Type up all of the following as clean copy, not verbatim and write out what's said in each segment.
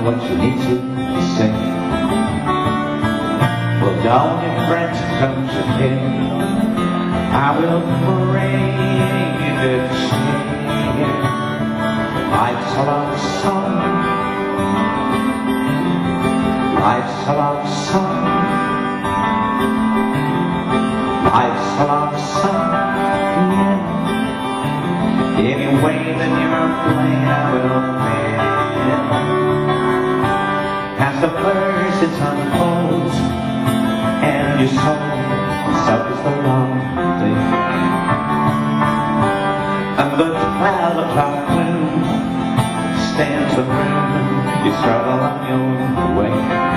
what you need to say. Well, don't your friends come to him, I will bring the cheer. Life's a love song, life's a love song, life's a love song, yeah. Any way that you're playing, I will play it. As the verse it unfolds, and your soul suffers the long day, and the 12 o'clock moon stands alone, you struggle on your way.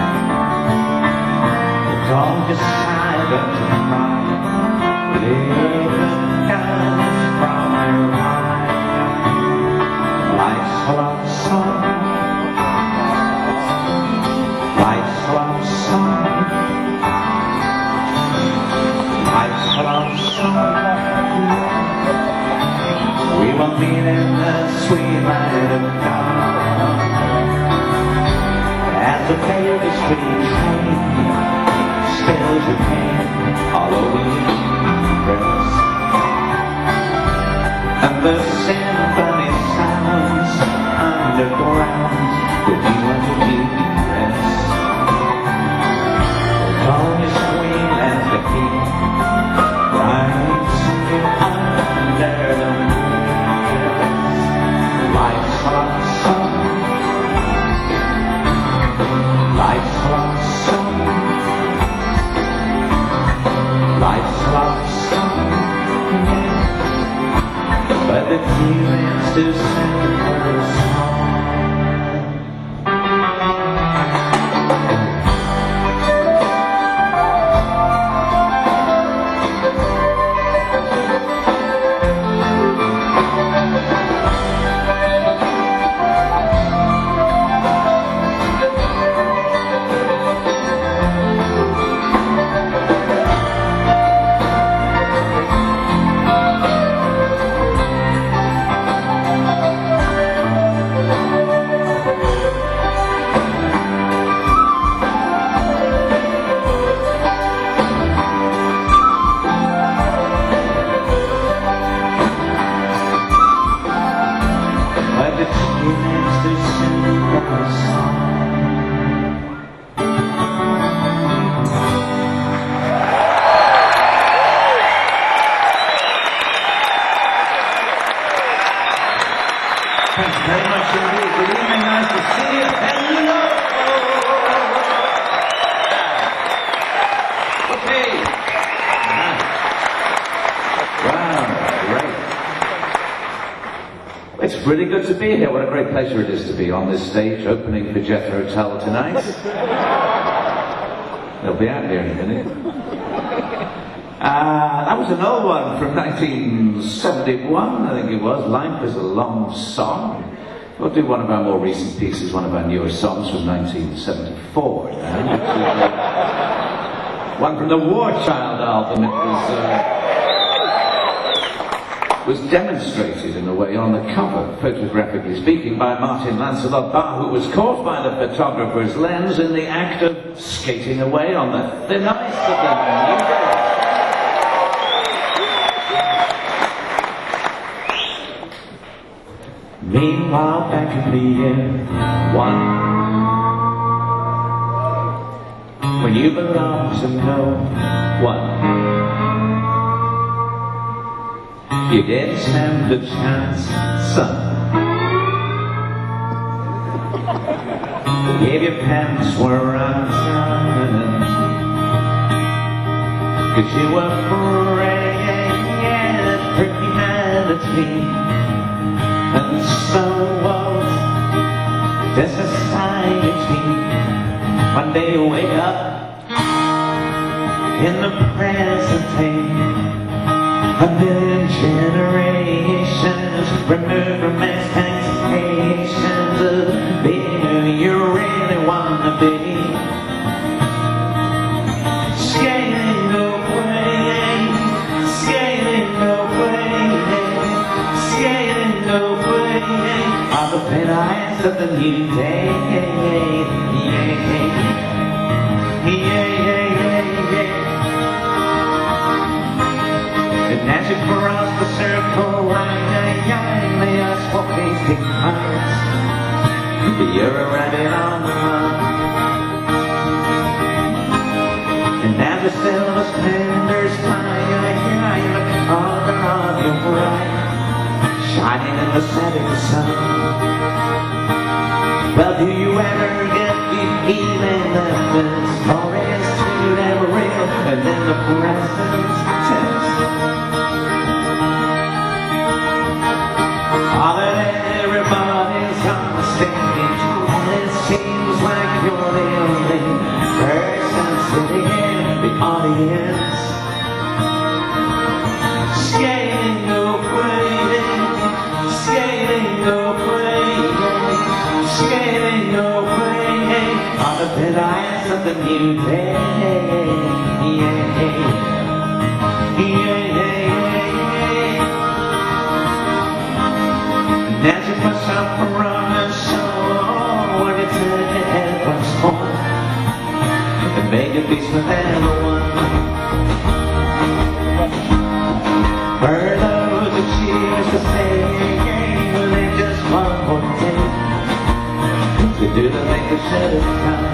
Don't decide to cry, live the kindness from your heart. Life's a love song, life's a love song, life's a love song. We will meet in the sweet light of God, as the baby street train spills your pain all over your dress, and the symphony sounds underground with you underneath your dress. Don't you swing as the heat rides you under the moon. Life's a love song, life's a love song, life's a love song, yeah. But the feeling's too simple for a song. Thank you very much indeed. Good evening, nice to see you. Hello! Okay. Wow, great. It's really good to be here. What a great pleasure it is to be on this stage, opening for Jethro Tull tonight. They'll be out here in a minute. That was an old one from 1971, I think it was. Life is a Long Song. We'll do one of our more recent pieces, one of our newer songs from 1974. One from the War Child album. It was demonstrated in a way on the cover, photographically speaking, by Martin Lancelot Barr, who was caught by the photographer's lens in the act of skating away on the thin ice of the New Day. Meanwhile, back in the year one, when you belong to no one, you didn't stand a chance, son. If your pants were undone, 'cause you were afraid of criminality. And so was the society. One day you wake up in the present day, a million generations removed from expectations of being who you really want to be. Skating away, skating away, skating away. the pale eyes of the new day. And as you cross the circle line, they ask for hasty hearts. You're a rabbit on the run. And as the silver splendors fly, the color of your bride, shining in the setting sun. Well, do you ever get the feeling that the story is too damn real, and then the present's tense? Oh, that everybody's on the stage, and it seems like you're the only person sitting in the audience. Skating away, skating away, skating away on the pale eyes of the new day. And as you push up a run, so when you turn your head once more and make a peace with everyone. Heard of the cheers to stay within just one more day to do the thing that should have come.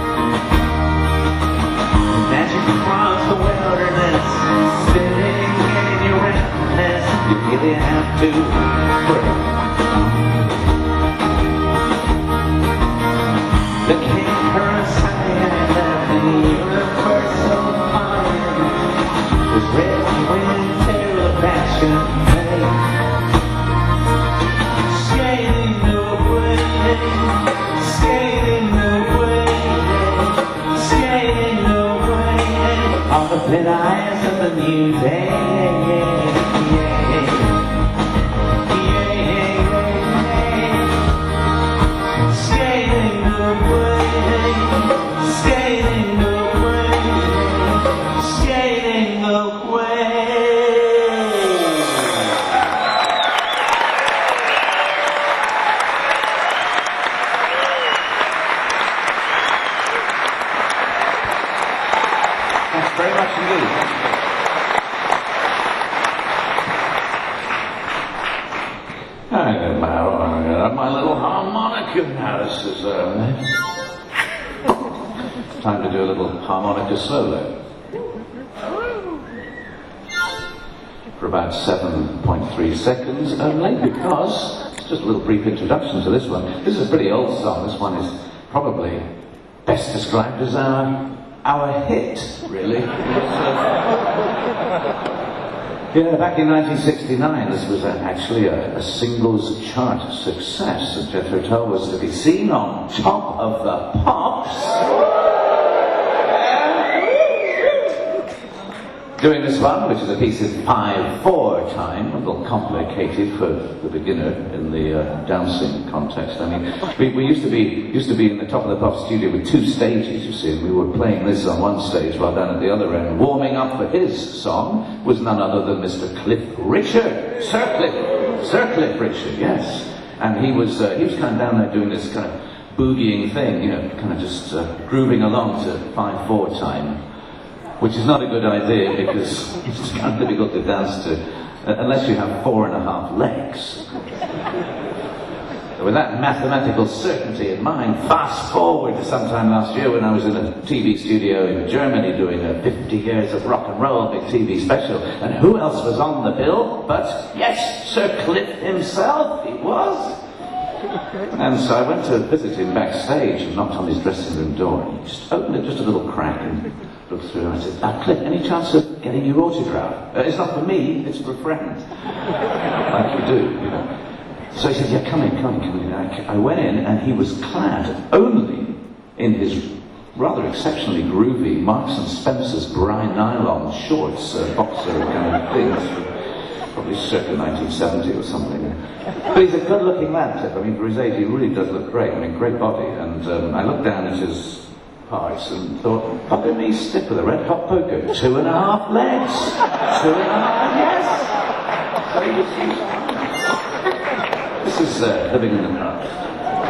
And as you cross the wilderness, sitting in your emptiness, you really have to pray. The king aside of the universal fire was ready into the passion play. Skating away, skating away, skating away on the pale eyes of the new day. Thanks very much indeed. I got my little harmonica now. This is time to do a little harmonica solo for about 7.3 seconds only, because it's just a little brief introduction to this one. This is a pretty old song. This one is probably best described as our hit, really. Yeah, back in 1969, this was actually a singles chart success, and Jethro Tull was to be seen on Top of the Pops, doing this one, which is a piece in 5/4 time, a little complicated for the beginner in the dancing context. I mean, we used to be in the Top of the Pops studio with 2 stages, you see, and we were playing this on one stage while down at the other end, warming up for his song was none other than Mr. Cliff Richard, Sir Cliff Richard, yes. And he was kind of down there doing this kind of boogieing thing, you know, kind of just grooving along to 5/4 time. Which is not a good idea because it's kind of difficult to dance to unless you have 4.5 legs. So with that mathematical certainty in mind, fast forward to sometime last year when I was in a TV studio in Germany doing a 50 years of rock and roll big TV special. And who else was on the bill but, yes, Sir Cliff himself, he was. And so I went to visit him backstage and knocked on his dressing room door. And he just opened it just a little crack and looked through and I said, Cliff, any chance of getting your autograph? It's not for me, it's for a friend. Like you do, you know. So he said, yeah, come in. I went in and he was clad only in his rather exceptionally groovy Marks and Spencer's Brian nylon shorts, boxer kind of things, probably circa 1970 or something. But he's a good-looking lad, Cliff. I mean, for his age, he really does look great. I mean, great body. And I looked down at his parts and thought, fuck me, stick with a red-hot poker. 2.5 legs. 2.5, yes. So this is Living in the Past.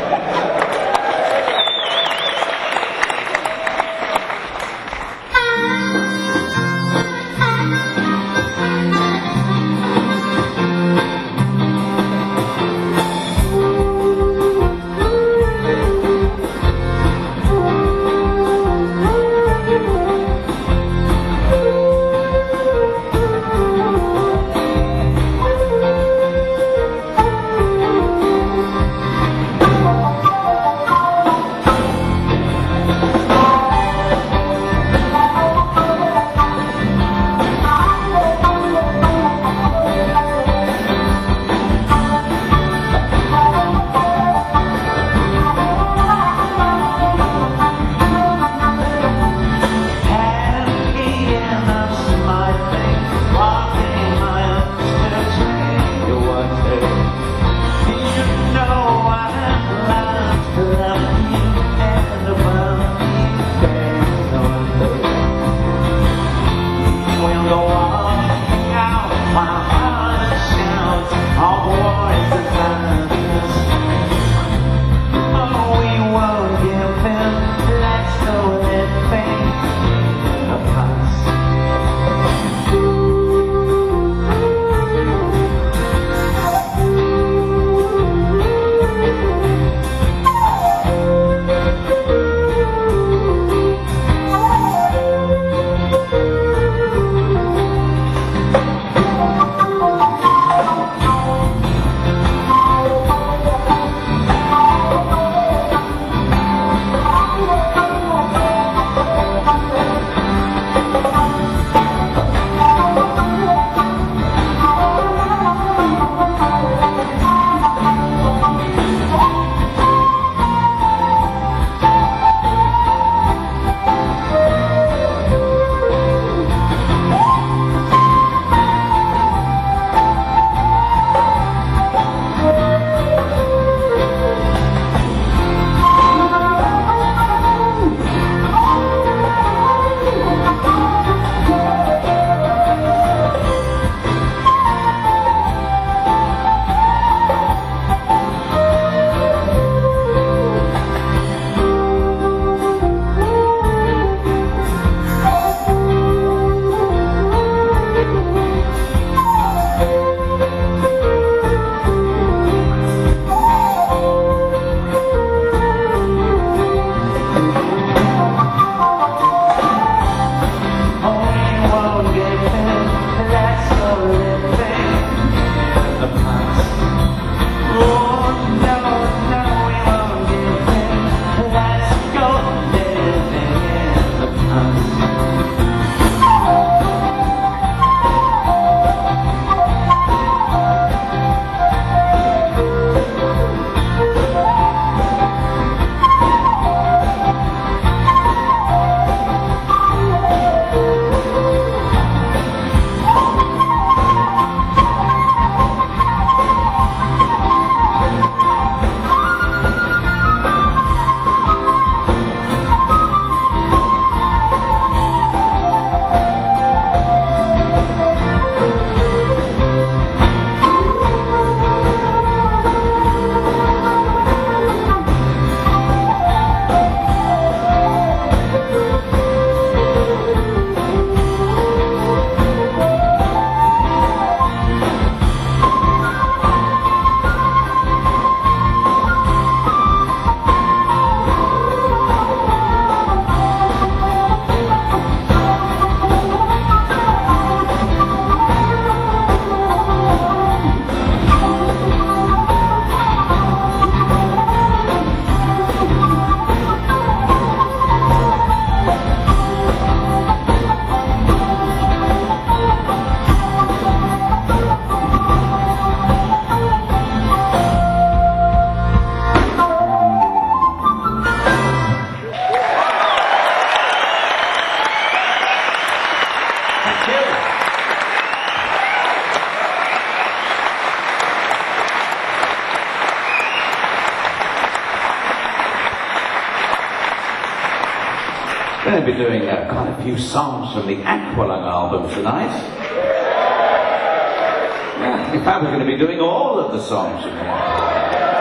We're going to be doing quite a few songs from the Aqualung album tonight. Yeah, in fact, we're going to be doing all of the songs from the Aqualung album.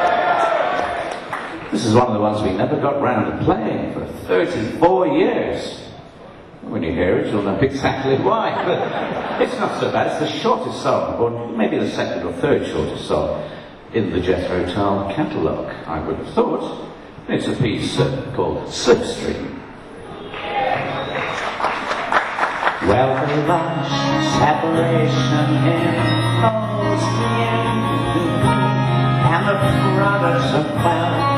This is one of the ones we never got round to playing for 34 years. When you hear it, you'll know exactly why. But it's not so bad. It's the shortest song, or maybe the second or third shortest song in the Jethro Tull catalogue, I would have thought. It's a piece called Slipstream. Well, the lush separation imposed you, and the products of wealth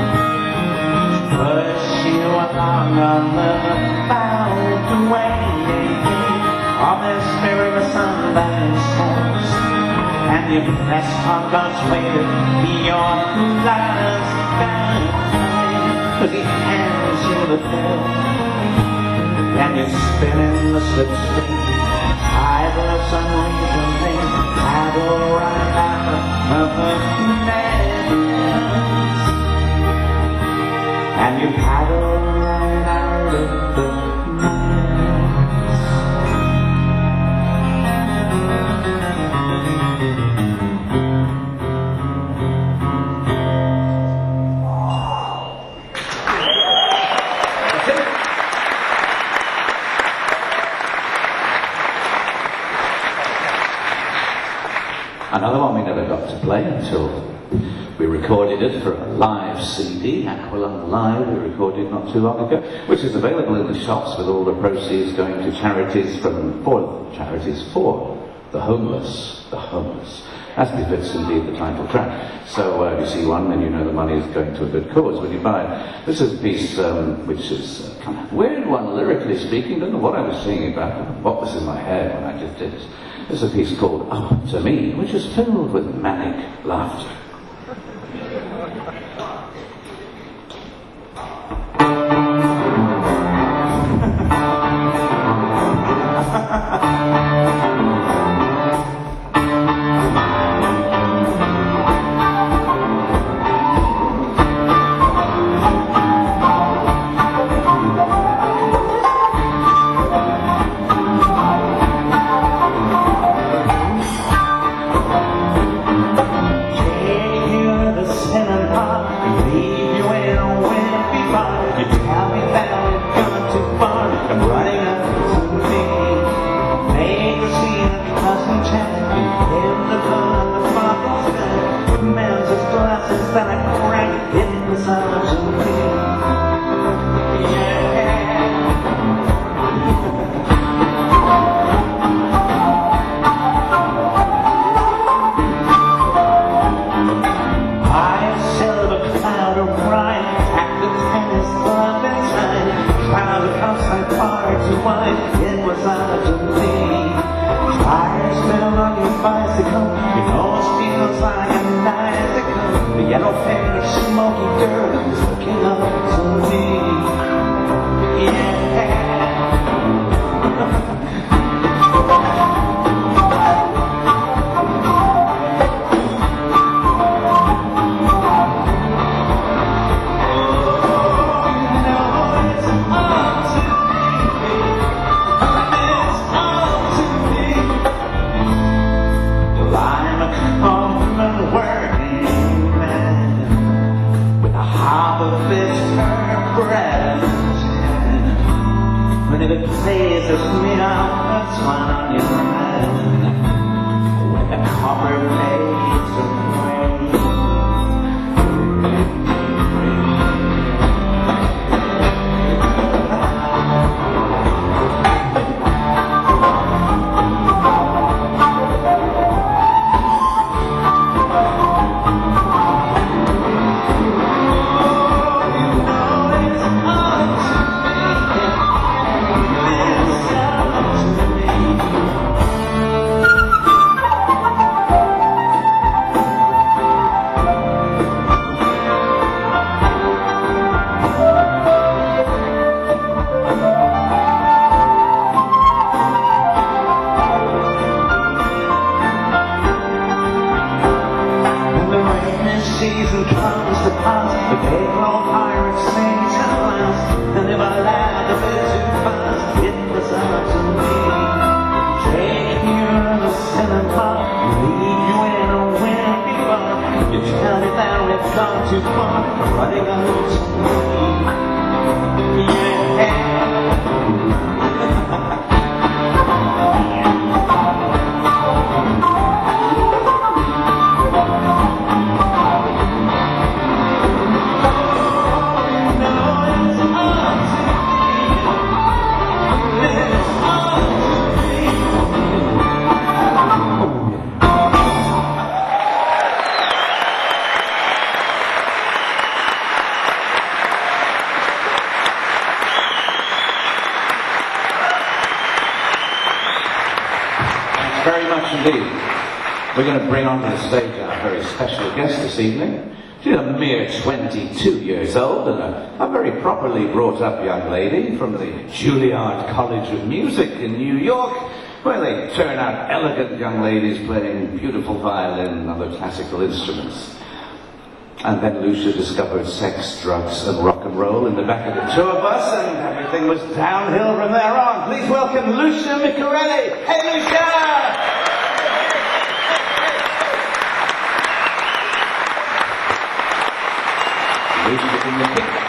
push you along on the bound way of this very sun by themselves, and you press on God's way to be your last bound, but he hands you the pill. And you spin in the slipstream, idle of some reason, paddle right out of the madness. And you paddle right out of the Another one we never got to play until we recorded it for a live CD, Aqualung Live, we recorded not too long ago, which is available in the shops with all the proceeds going to charities for the homeless. The homeless. As befits indeed the title track. So if you see one, then you know the money is going to a good cause when you buy it. This is a piece which is kind of a weird one, lyrically speaking. Don't know what I was singing about, what was in my head when I just did it. There's a piece called Up to Me, which is filled with manic laughter. Leave you in a wimpy bar. You tell me that gone too far, running out of yeah. Very much indeed. We're going to bring onto the stage our very special guest this evening. She's a mere 22 years old and a very properly brought up young lady from the Juilliard College of Music in New York, where they turn out elegant young ladies playing beautiful violin and other classical instruments. And then Lucia discovered sex, drugs and rock and roll in the back of the tour bus, and everything was downhill from there on. Please welcome Lucia Micarelli. Hey, Lucia! Lucia's in the kitchen.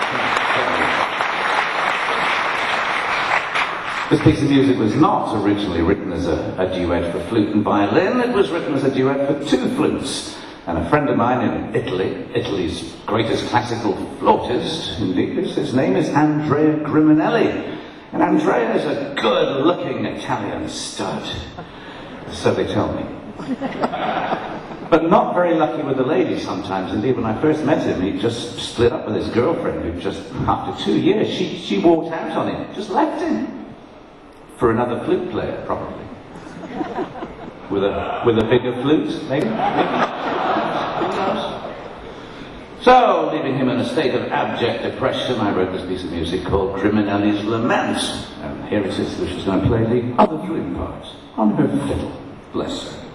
This piece of music was not originally written as a duet for flute and violin. It was written as a duet for two flutes. And a friend of mine in Italy, Italy's greatest classical flautist, indeed, his name is Andrea Griminelli. And Andrea is a good-looking Italian stud. So they tell me. But not very lucky with the ladies sometimes. Indeed, when I first met him, he just split up with his girlfriend, who just, after 2 years, she walked out on him, just left him. For another flute player, probably. With a bigger flute, maybe? So, leaving him in a state of abject depression, I wrote this piece of music called Griminelli's Lament. And here it is, Lucia's going to play the other flute part on her fiddle. Bless her.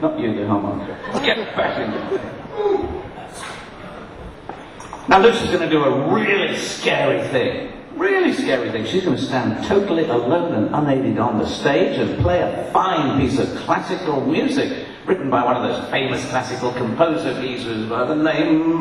Not you, the harmonica. Get back in there. Now Lucy's going to do a really scary thing. Really scary thing. She's going to stand totally alone and unaided on the stage and play a fine piece of classical music written by one of those famous classical composer geezers by the name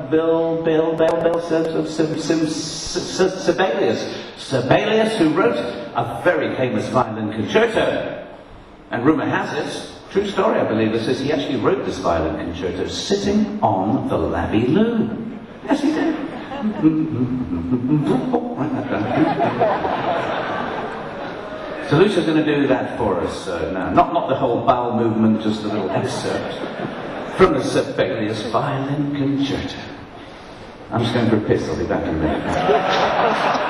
Sibelius. Sibelius, who wrote a very famous violin concerto. And rumour has it, true story I believe this is, he actually wrote this violin concerto sitting on the Labby Loo. Yes, he did. So Lucia's going to do that for us now. Not the whole bowel movement, just a little excerpt from the Sibelius violin concerto. I'm just going for a piss, I'll be back in a minute.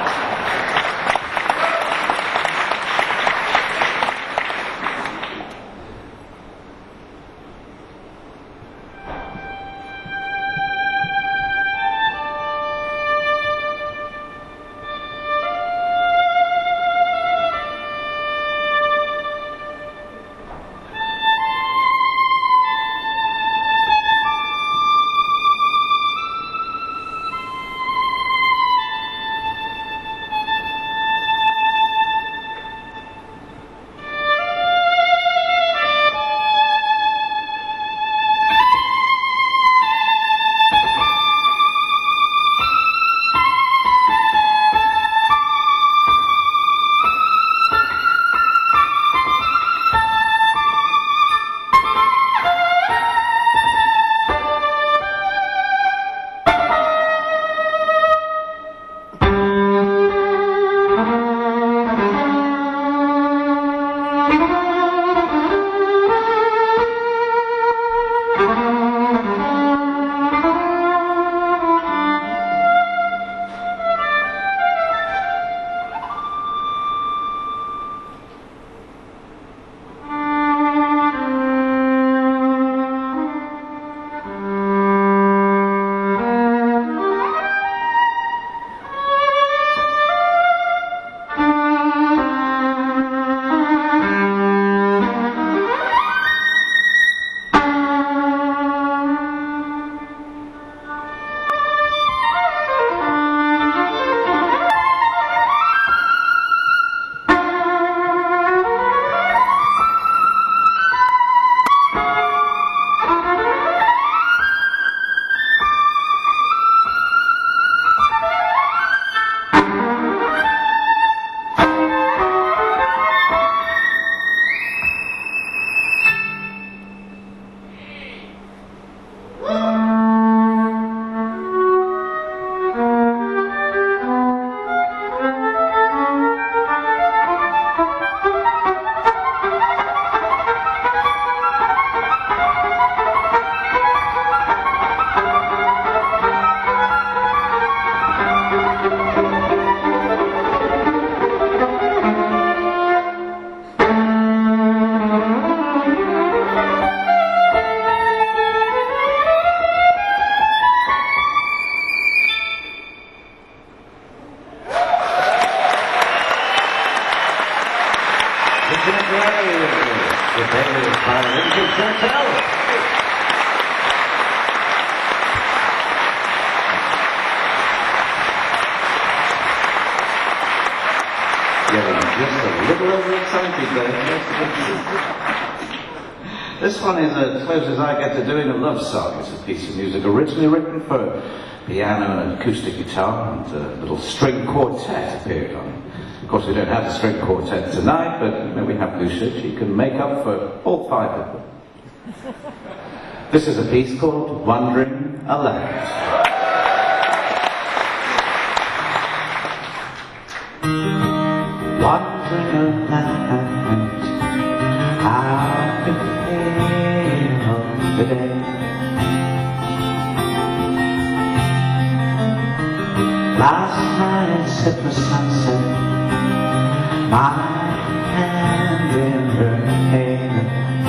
This one is as close as I get to doing a love song. It's a piece of music originally written for piano and acoustic guitar, and a little string quartet appeared on it. Of course, we don't have a string quartet tonight, but we have Lucia. She can make up for all five of them. This is a piece called Wandering Aloud. Wandering aloud, out in the air of the day. Last night set the sunset, my hand in her hair.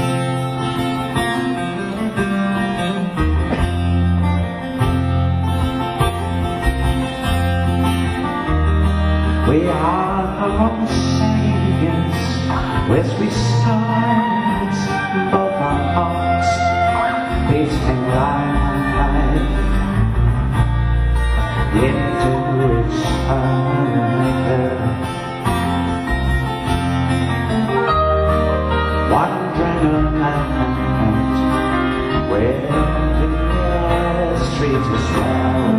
We are our own saviors, where we start both our hearts beating right into each other, wandering around where the streets are swell.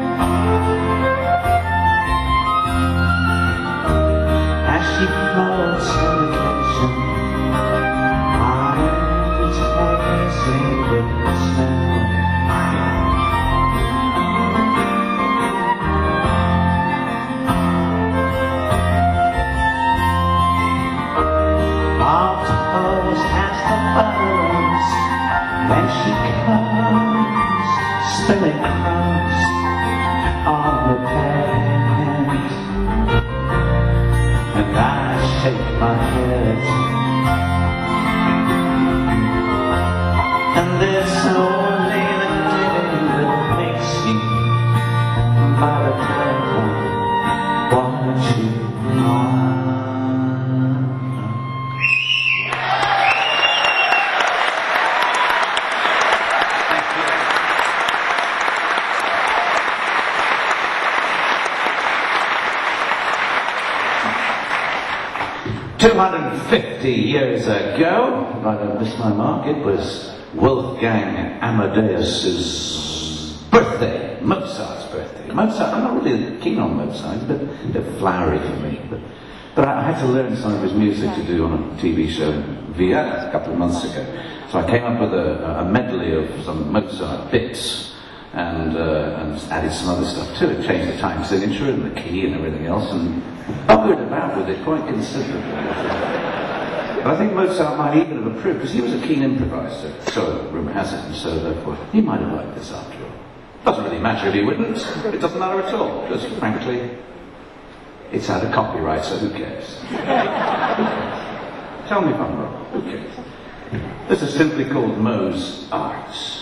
As she floats in the kitchen, I'm tasting with the smell. Marked toast as the buttons, then she comes, spilling crumbs on the bed. And I shake my head, and there's only the day that makes me by the curtain watch you run. Thank you. 250 years ago, if I don't miss my mark, it was Wolfgang Amadeus's birthday, Mozart's birthday. Mozart, I'm not really keen on Mozart, but a bit flowery for me. But I had to learn some of his music to do on a TV show in Vienna a couple of months ago. So I came up with a medley of some Mozart bits and added some other stuff to it, changed the time signature and the key and everything else, and buggered about with it quite considerably. But I think Mozart might even have approved, because he was a keen improviser, so rumour has it, and so therefore he might have liked this after all. Doesn't really matter if he wouldn't, it doesn't matter at all, because frankly, it's out of copyright, so who cares? Tell me if I'm wrong, who cares? This is simply called Mo's Arts.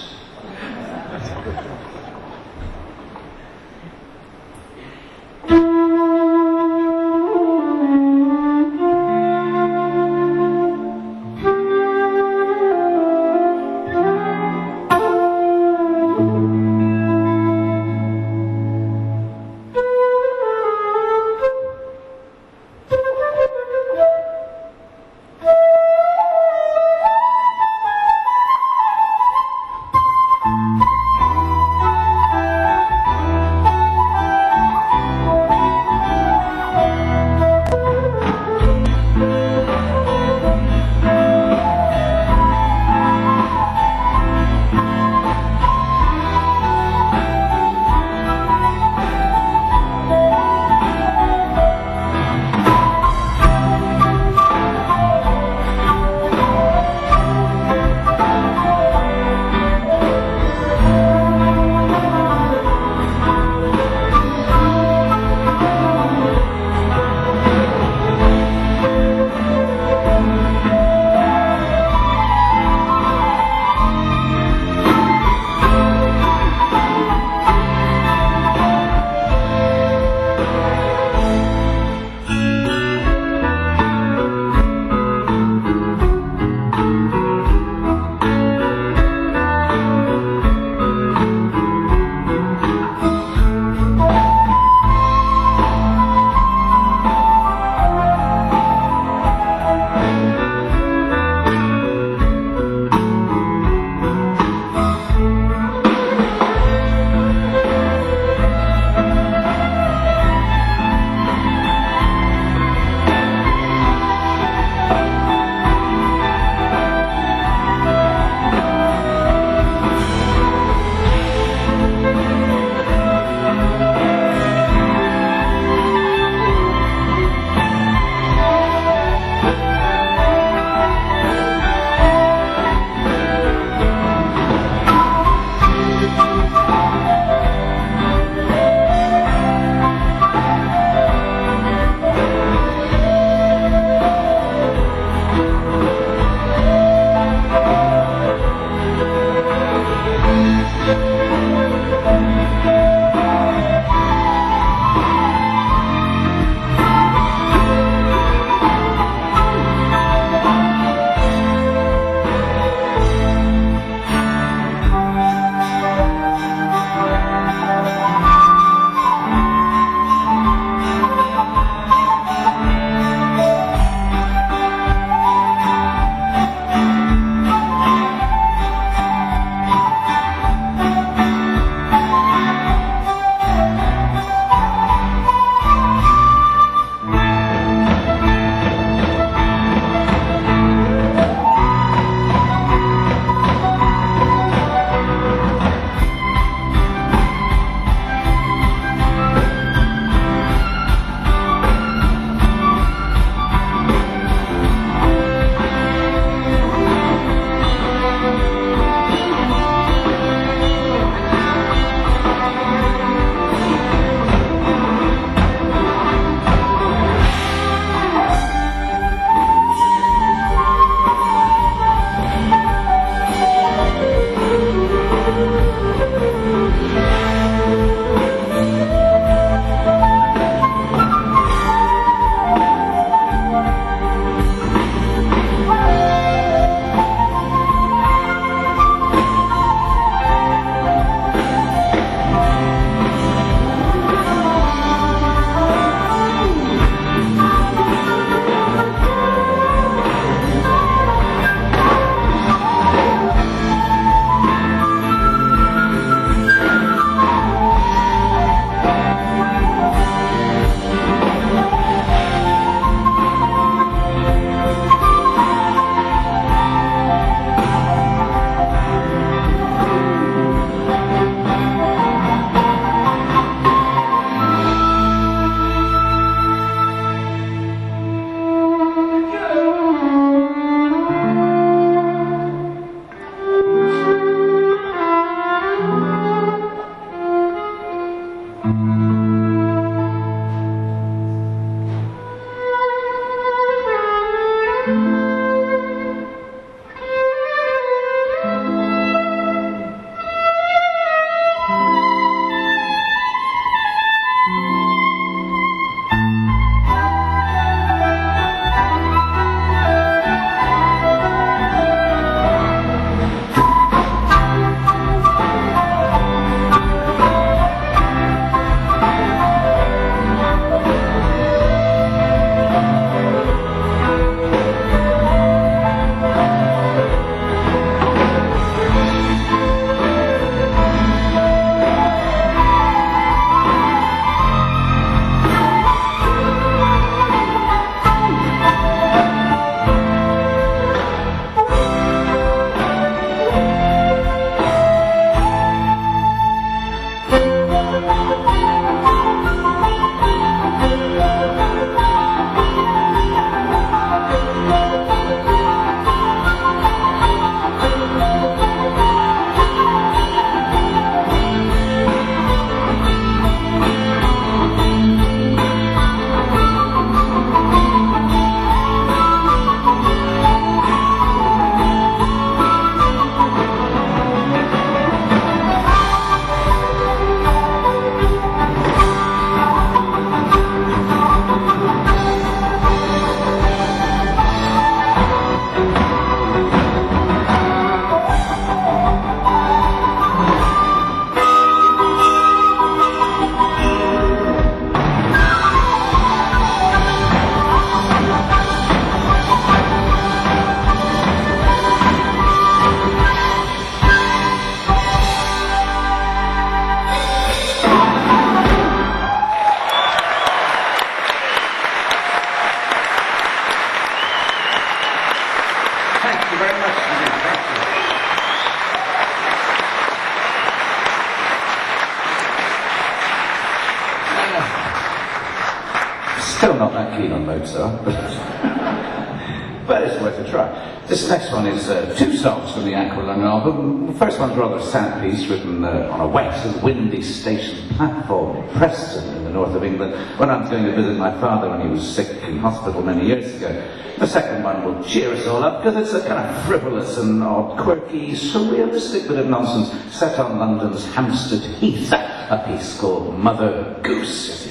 that keen on Mozart, but it's worth a try. This next one is two songs from the Aqualung album. The first one's a rather sad piece written on a wet and windy station platform in Preston in the north of England when I was going to visit my father when he was sick in hospital many years ago. The second one will cheer us all up because it's a kind of frivolous and odd, quirky, surrealistic bit of nonsense set on London's Hampstead Heath, a piece called Mother Goose.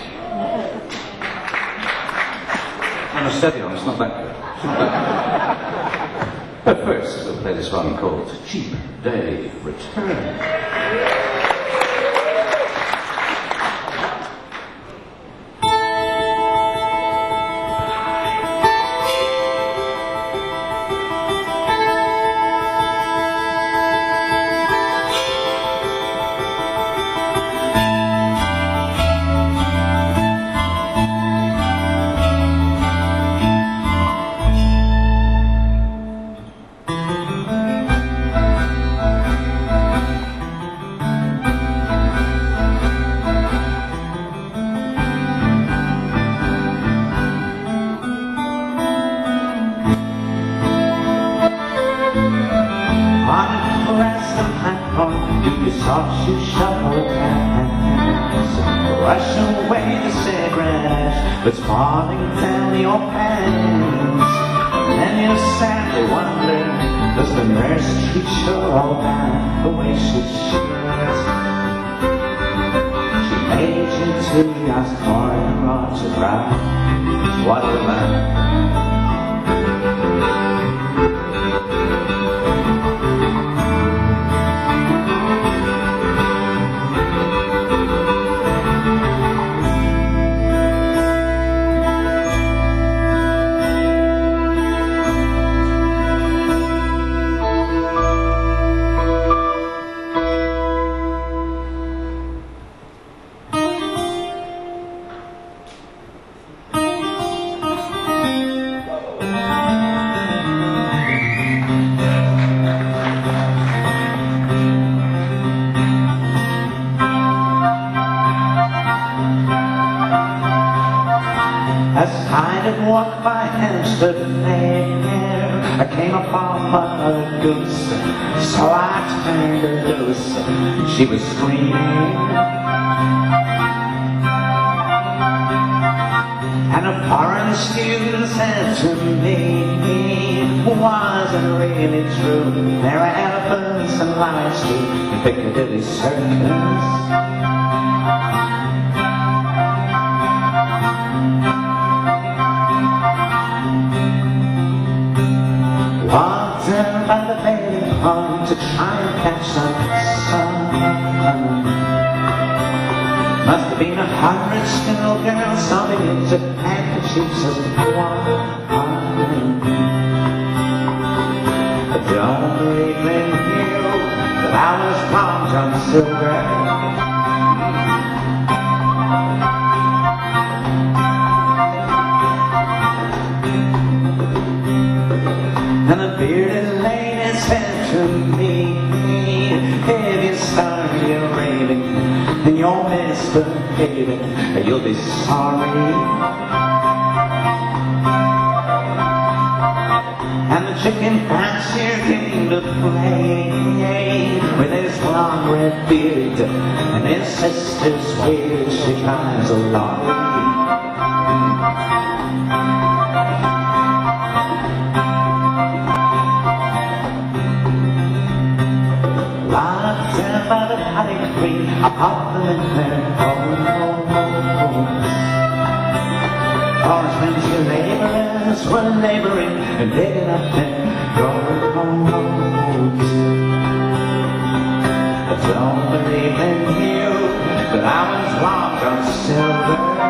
I'm a steady on, it's not that good. It's not that good. But first, we'll play this one called Cheap Day Return. You shuffle the pants, brush away the cigarette that's falling down your pants. And then you sadly wonder, does the nurse treat you all bad the way she should? She made you till you asked for it, brought you right. What a man. As I did walk by Hampstead Fair, I came upon Mother Goose, so I turned her loose. She was screaming, and a foreign student said to me, wasn't really true. There are elephants and lions too in Piccadilly Circus. Walked down by the bathing pond to try and catch some sun. Must have been 100 schoolgirls sobbing into handkerchiefs as one. But don't believe in you that I was Long John Silver. And the bearded lady said to me, if you start your raving and you're misbehaving, you'll be sorry. And the chicken fancier came to play with his long red beard and his sister's weird, she drives a lorry. By the paddock tree, I popped them in their homes. Orange laborers were laboring and digging up their roads. I don't believe in you, but I was Long John Silver.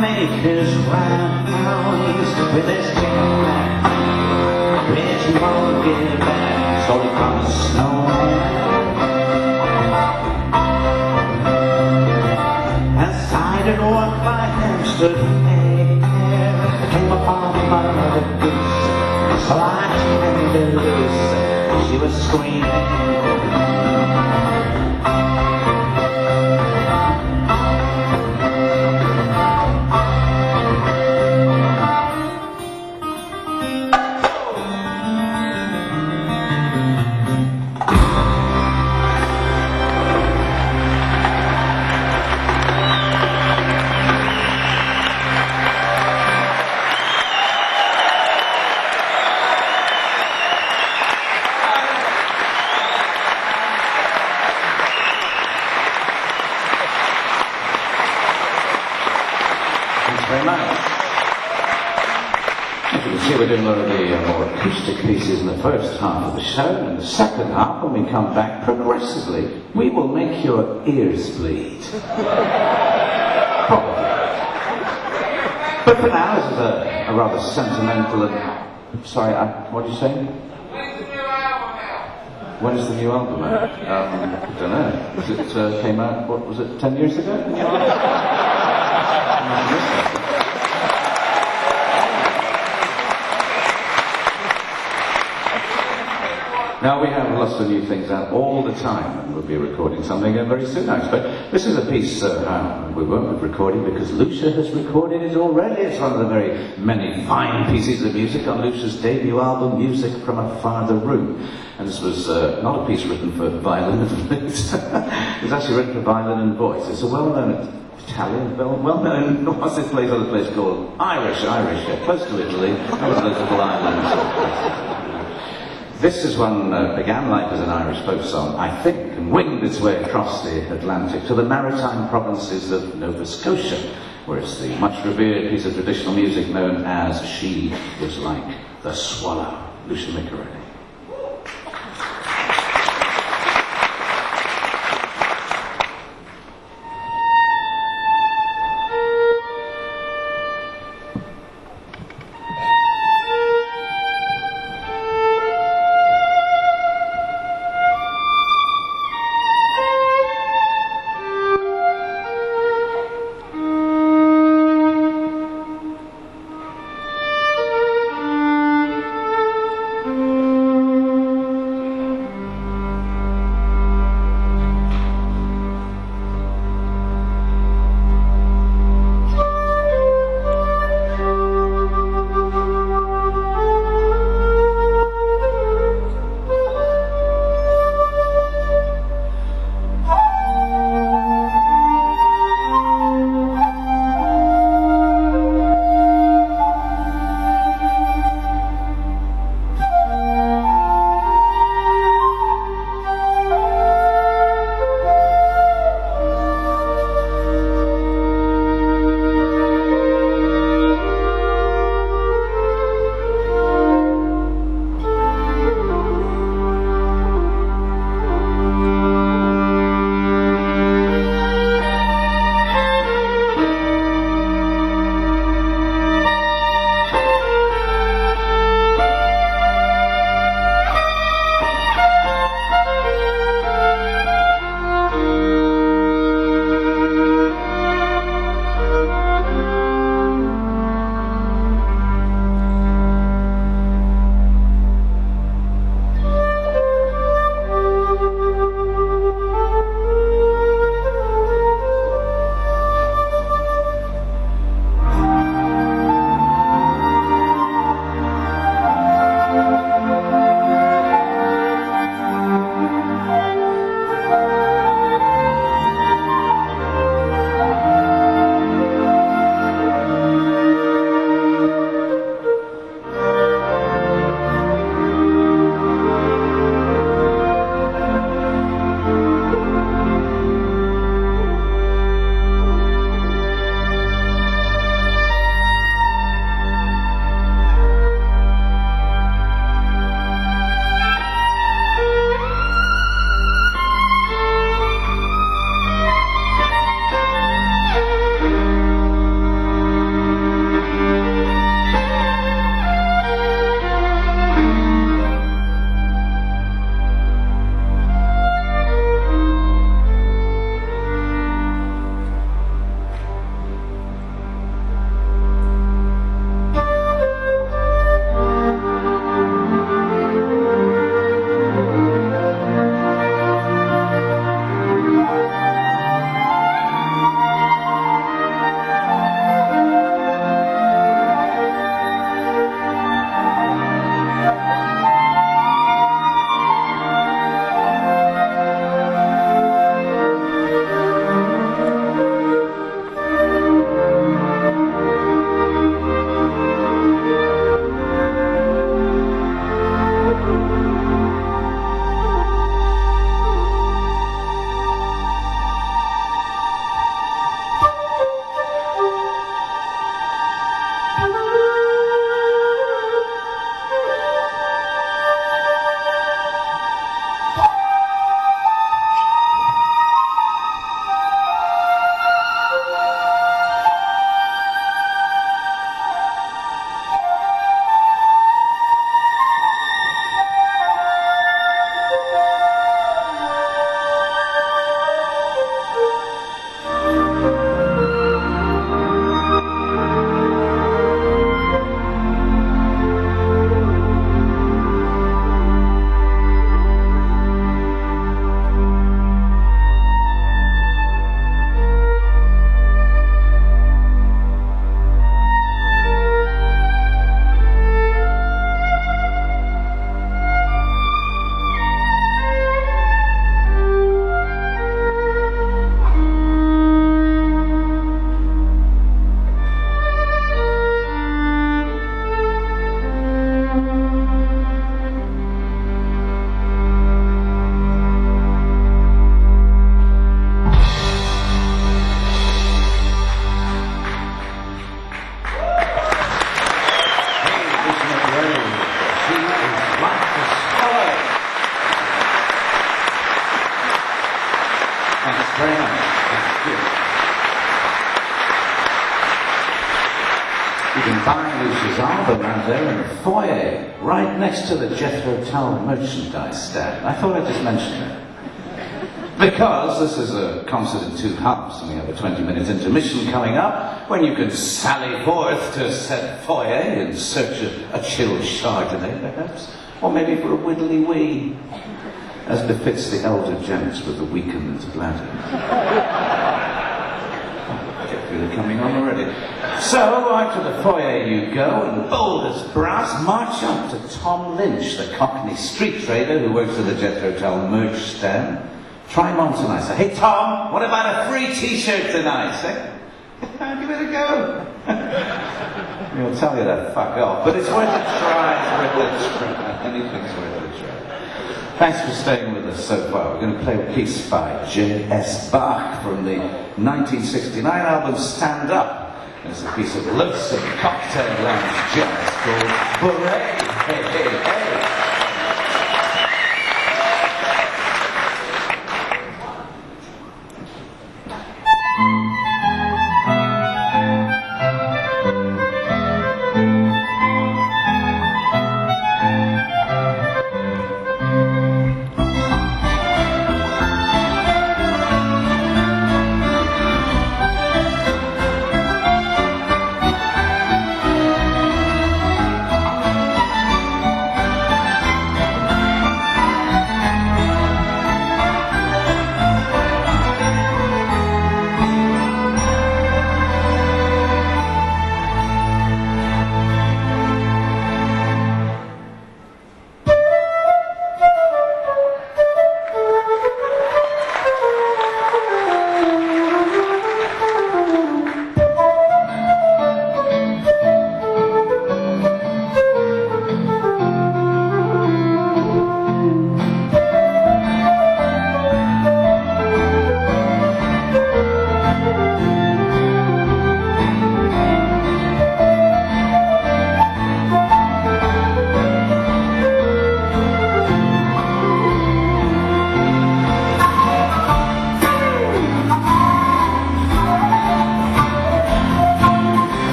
make his rounds with his chicken neck, which he won't give back, so he comes snowman. As I did walk by Hampstead Fair, came upon a mother goose, so I turned her loose, she was screaming. Very much. As you can see, we're doing a lot of the more acoustic pieces in the first half of the show, and in the second half, when we come back progressively, we will make your ears bleed. Probably. But for now, this is a rather sentimental and... Sorry, what did you say? When's the new album out? I don't know. It came out, what was it, 10 years ago? Now we have lots of new things out all the time, and we'll be recording something very soon, I expect. This is a piece we won't be recording because Lucia has recorded it already. It's one of the very many fine pieces of music on Lucia's debut album, Music from a Farther Room. And this was not a piece written for violin and flute. It's actually written for violin and voice. It's a well-known Italian, well-known, what's this place, other place called? Irish, close to Italy, one of those little islands. This is one began life as an Irish folk song, I think, and winged its way across the Atlantic to the maritime provinces of Nova Scotia, where it's the much revered piece of traditional music known as She Was Like the Swallow, Lucia Micarelli. very much. Thank you. You can buy Lucia's album out there in the foyer, right next to the Jethro Tull merchandise stand. I thought I'd just mention it. Because this is a concert in two halves, and we have a 20-minute intermission coming up, when you can sally forth to said foyer in search of a chilled Chardonnay, perhaps, or maybe for a widdly wee, as befits the elder gents with the weakened bladder. Get really coming on already. So, out to the foyer you go, and bold as brass, march up to Tom Lynch, the Cockney street trader who works at the Jethro Tull merch stand. Try him on tonight. Say, hey Tom, what about a free t-shirt tonight? Say, give it a go. He'll tell you to fuck off, but it's worth a try. It's worth a try. Anything's worth a try. Thanks for staying with us so far. We're going to play a piece by J.S. Bach from the 1969 album Stand Up. It's a piece of loathsome cocktail lounge jazz called Beret. Hey, hey, hey.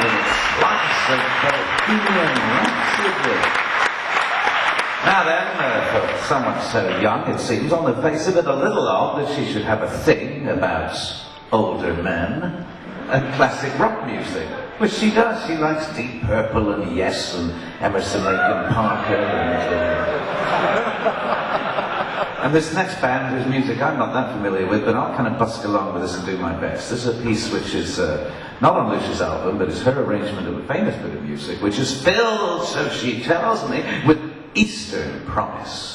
little slice of Bohemian Rhapsody. Now then, for someone so young, it seems on the face of it a little odd that she should have a thing about older men and classic rock music. Which she does. She likes Deep Purple and Yes and Emerson, Lake and Parker and this next band whose music I'm not that familiar with, but I'll kind of busk along with this and do my best. This is a piece which is not on Lucia's album, but is her arrangement of a famous bit of music, which is filled, so she tells me, with Eastern promise.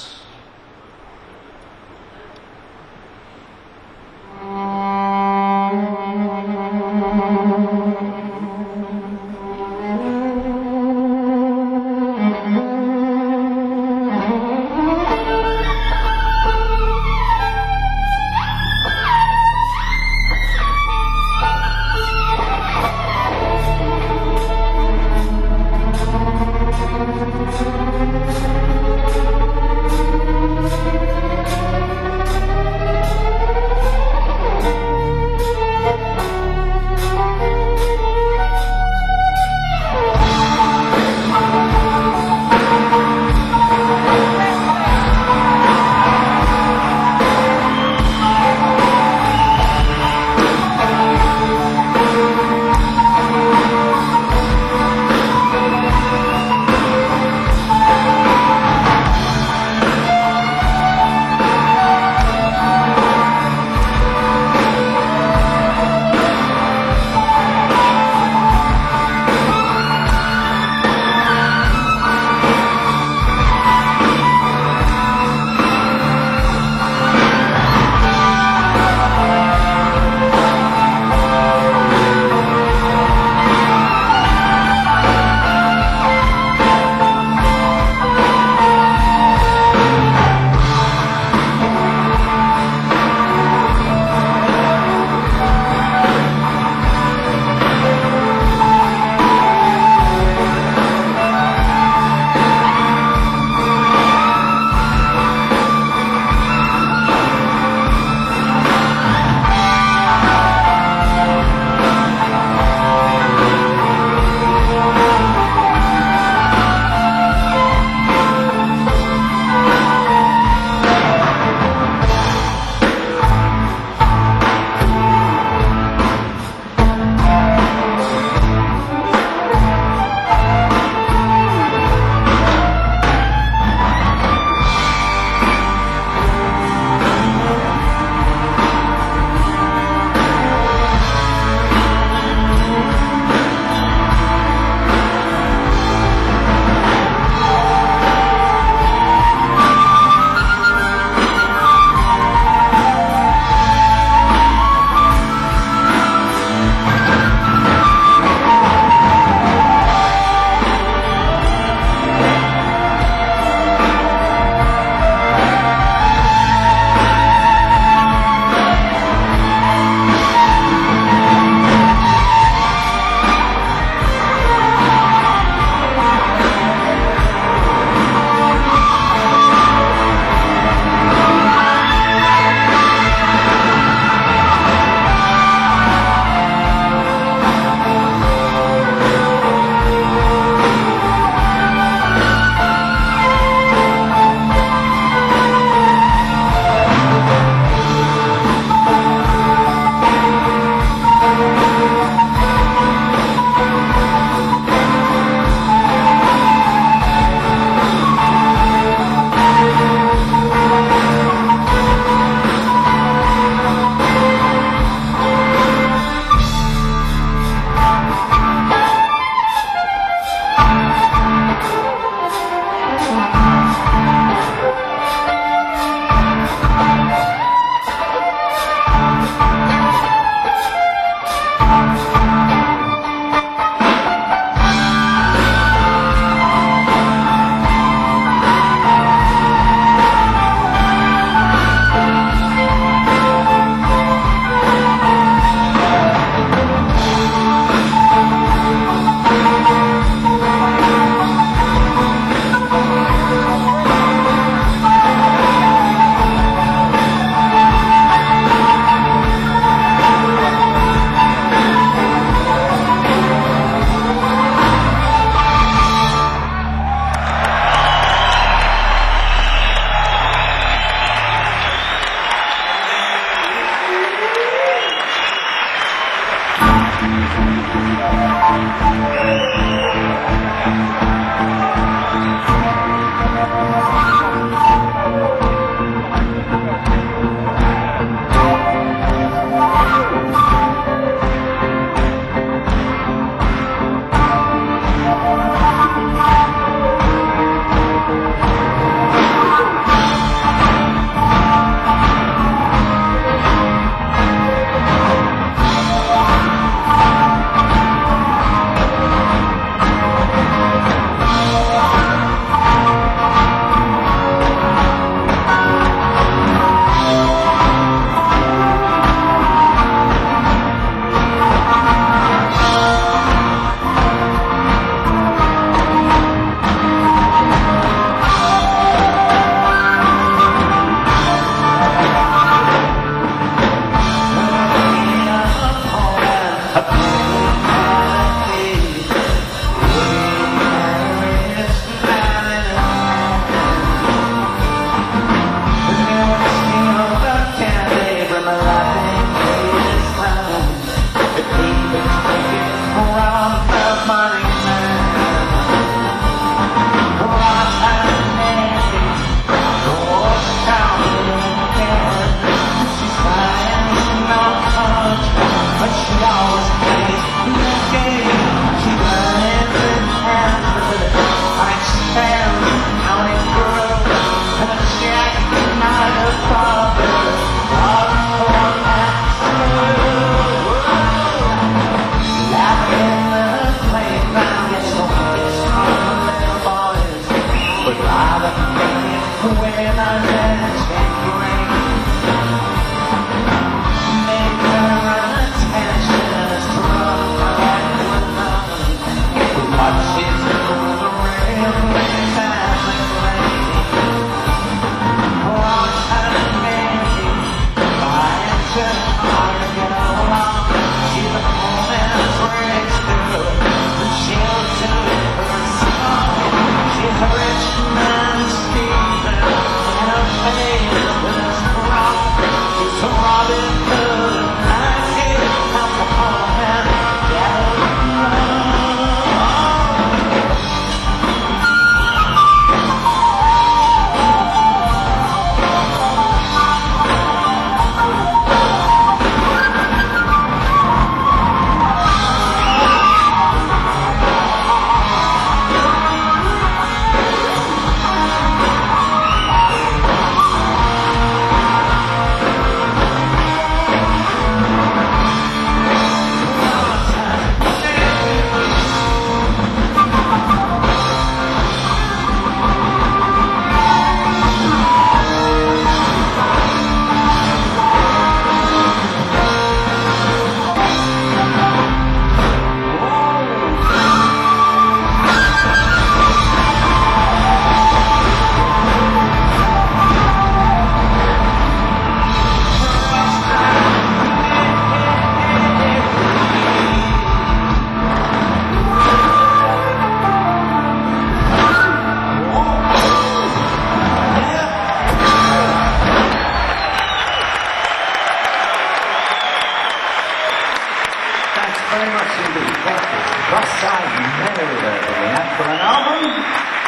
Very, very Ackland album.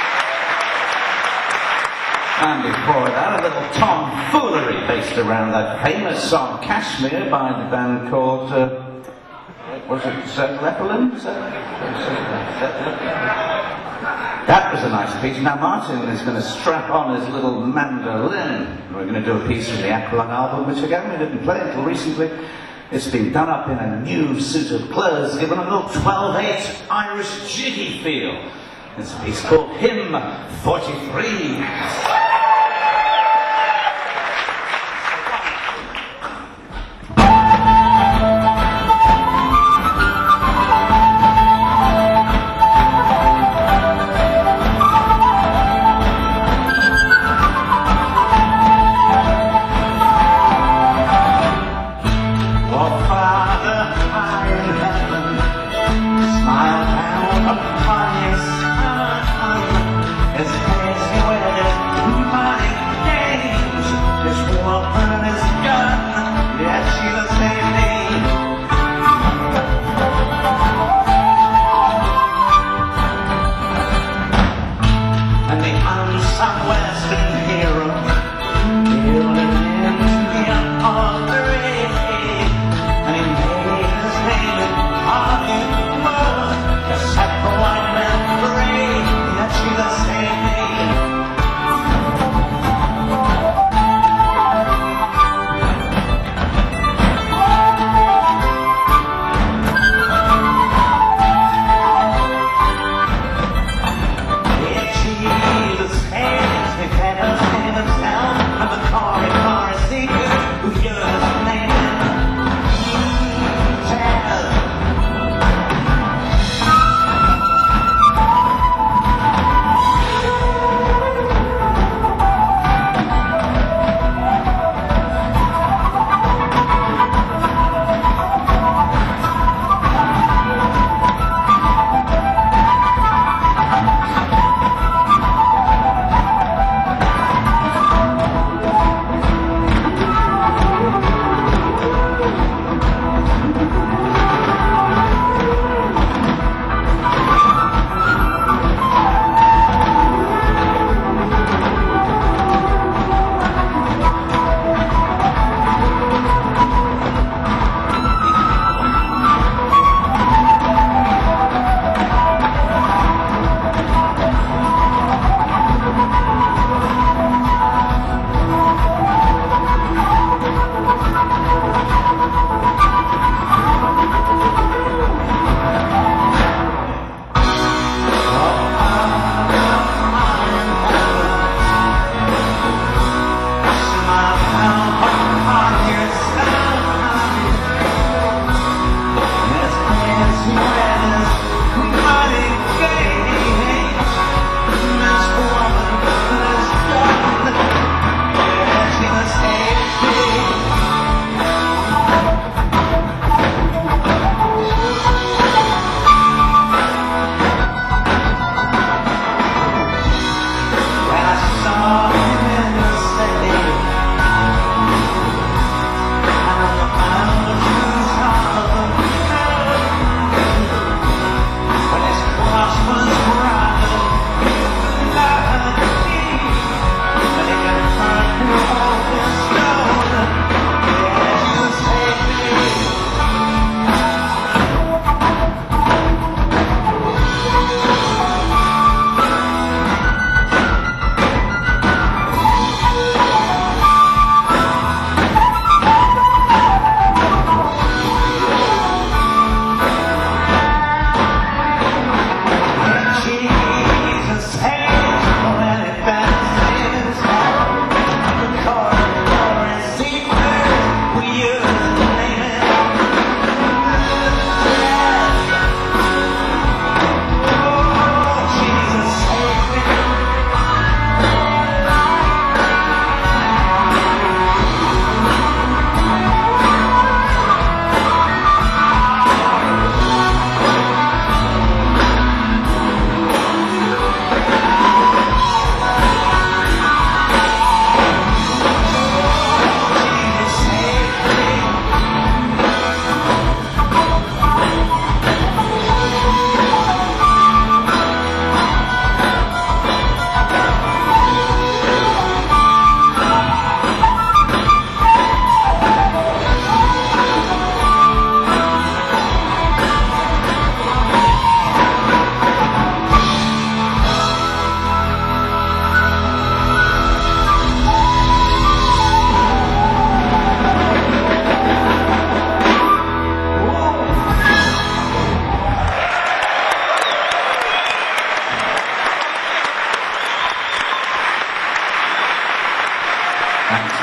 And before that, a little tomfoolery based around that famous song Kashmir by the band called, was it Zeppelin? That was a nice piece. Now Martin is going to strap on his little mandolin. We're going to do a piece from the Aqualung album, which again we didn't play until recently. It's been done up in a new suit of clothes, given a little 12/8 Irish jiggy feel. It's a piece called Hymn 43.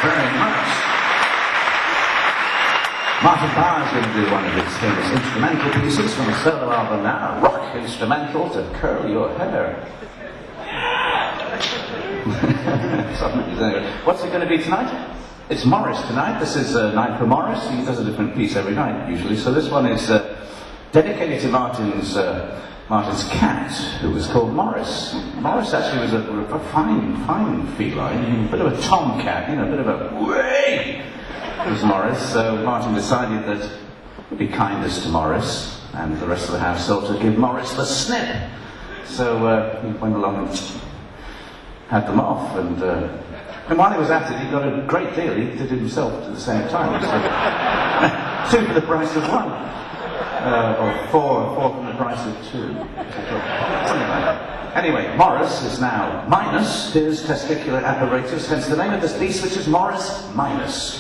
very much. Martin Barr is going to do one of his famous instrumental pieces from a solo album now, a rock instrumental to curl your hair. What's it going to be tonight? It's Morris tonight. This is a night for Morris. He does a different piece every night, usually. So this one is dedicated to Martin's cat, who was called Morris. Morris actually was a fine feline, a bit of a tomcat, a bit of a way. Was Morris. So Martin decided that it'd be kindest to Morris, and the rest of the household to give Morris the snip. So he went along and had them off, and while he was at it, he got a great deal. He did it himself at the same time. So, 2 for the price of 1. Or 4 for the price of 2. Anyway, Morris is now minus his testicular apparatus, hence the name of this piece, which is Morris Minus.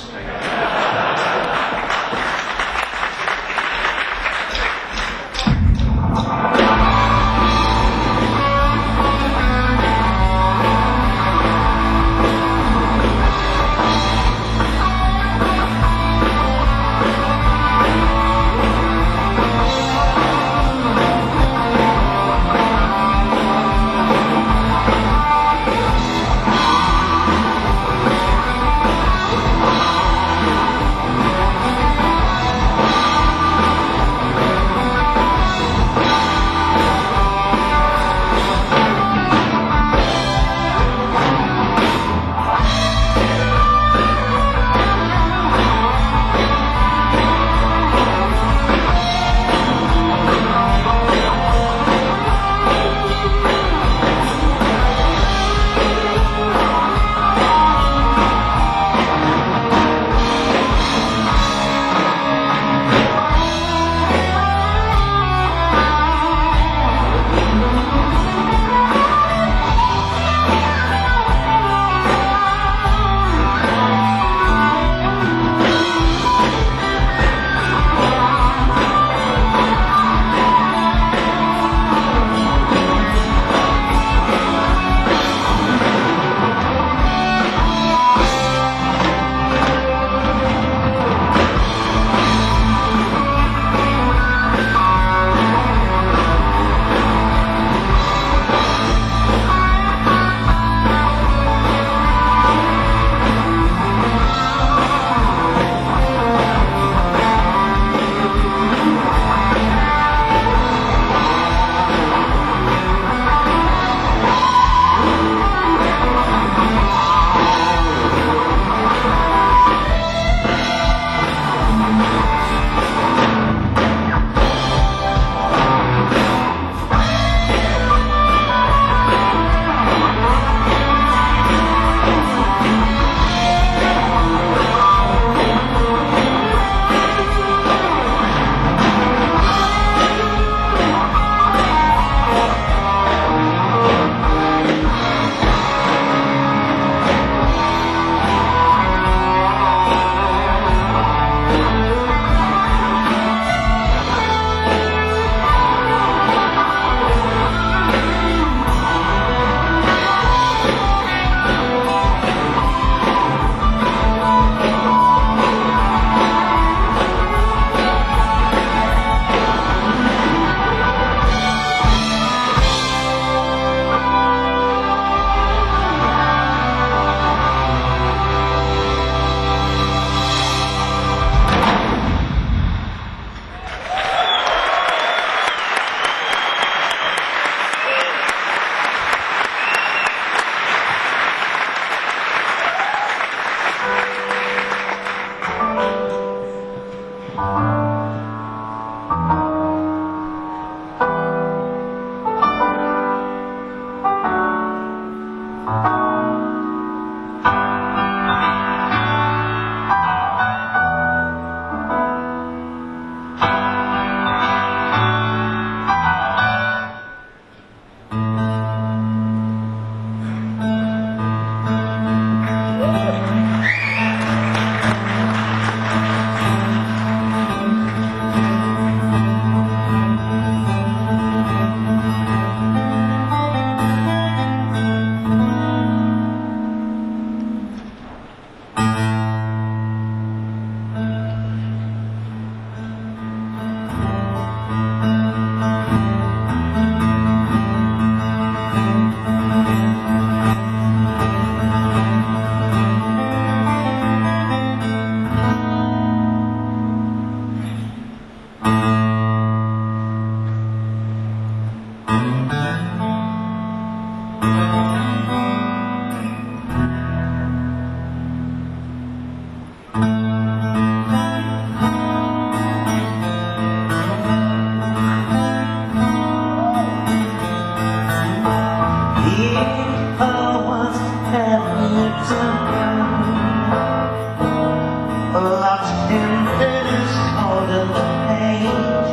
Lost in this golden age,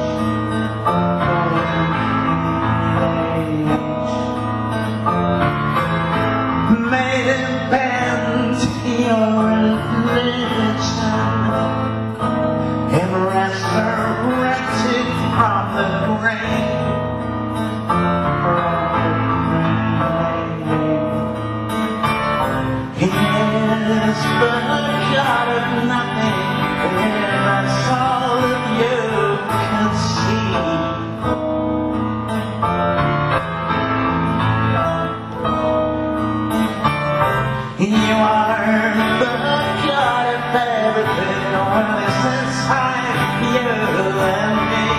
made it bend your religion and resurrected from the grave. Yes, but God of nothing, and that's all that you can see. You are the God of everything, when it's inside you and me.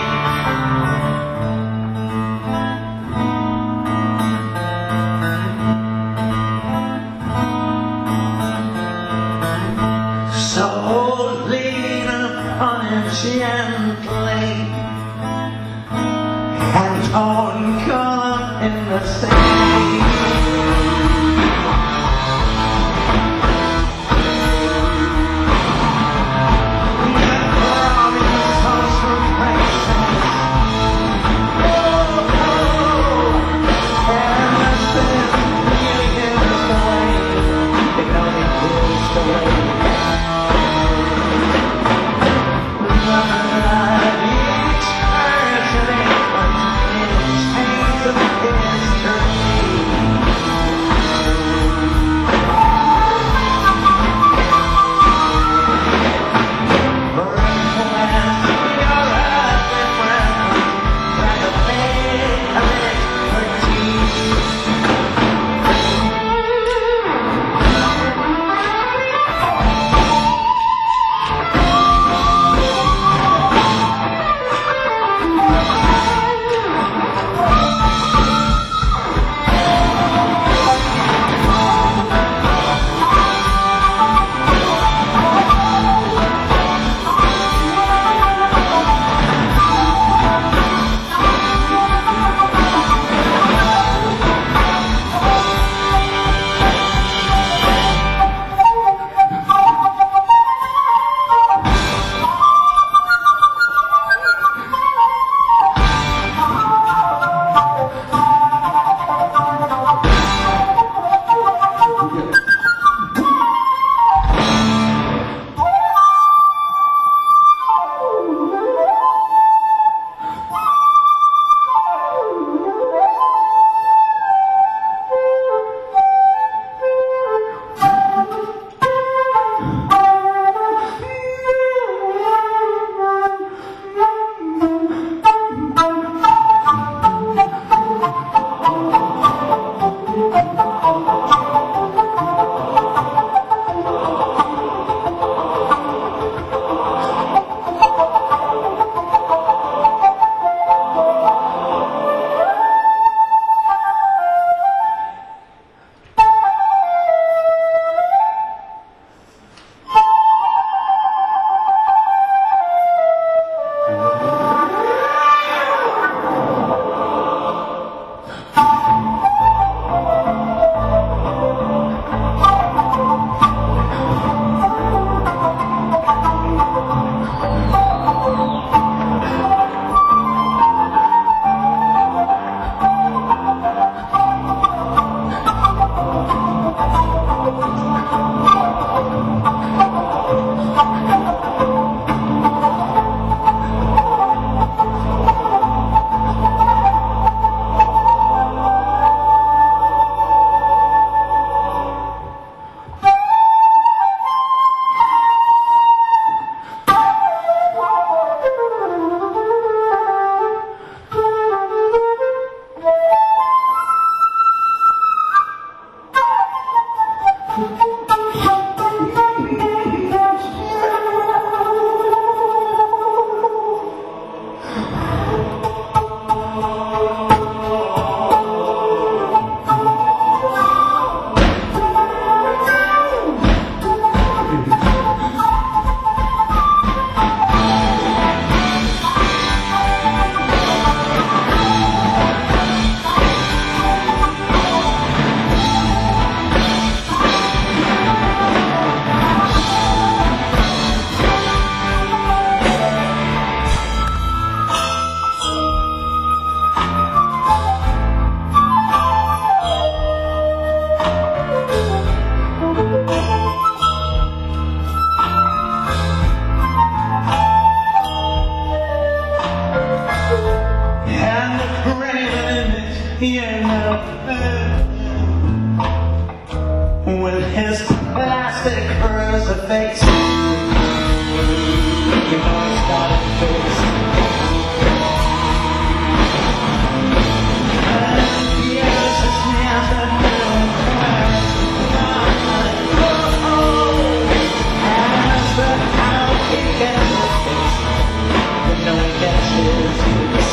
So lean upon it gently, and don't come in the same. History. you know, with his plastic crucifix. You know he's got it fixed. And he uses his hands to do as the how he gets his fix. You know he gets his fix.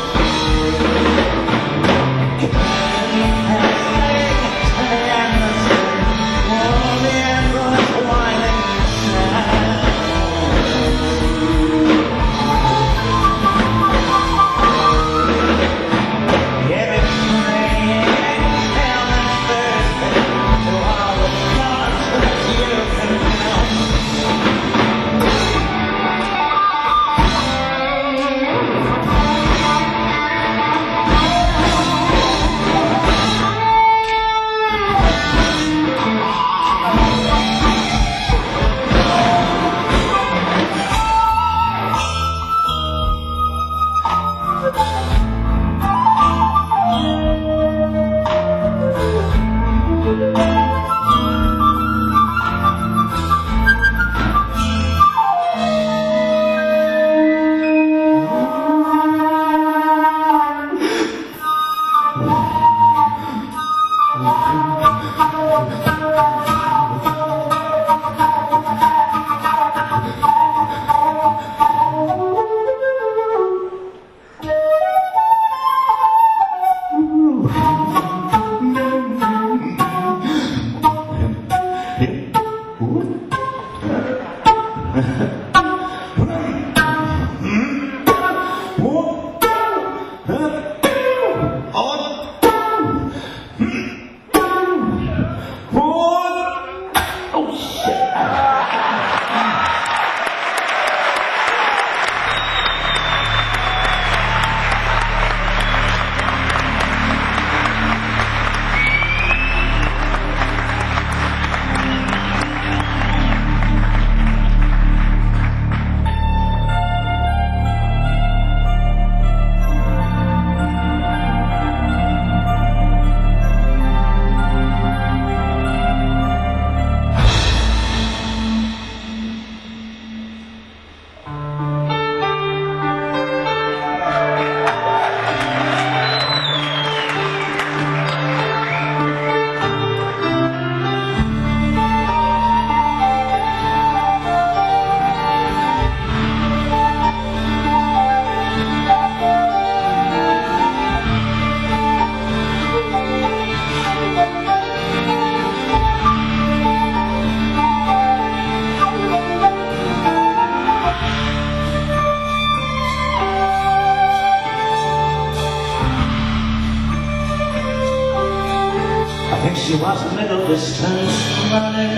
She was a middle distance runner.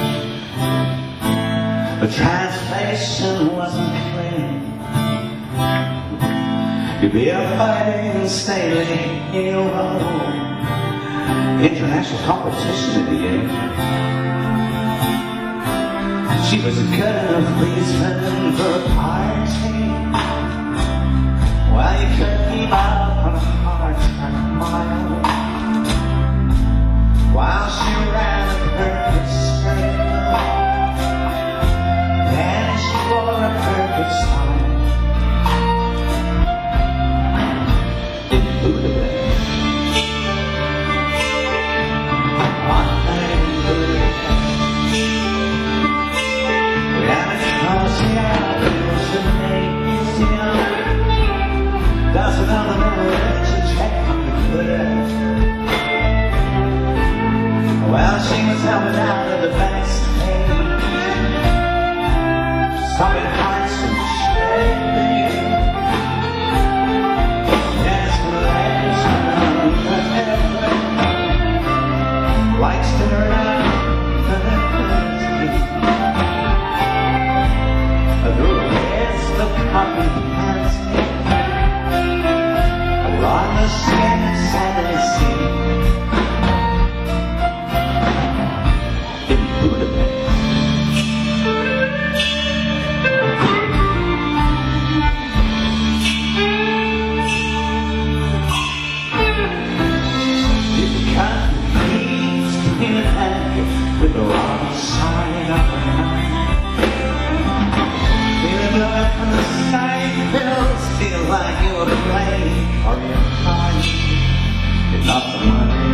The translation wasn't clear. You'd be a fighting stately hero. International competition in the air. She was a good enough policeman for a party. Well, you couldn't keep up on a hard-track mile. While she ran a perfect straight and she wore a perfect smile. In Budapest, on Budapest, and across the Alps and Asia, does another man to check on the cliff. like you were playing or you're crying. It's not the money.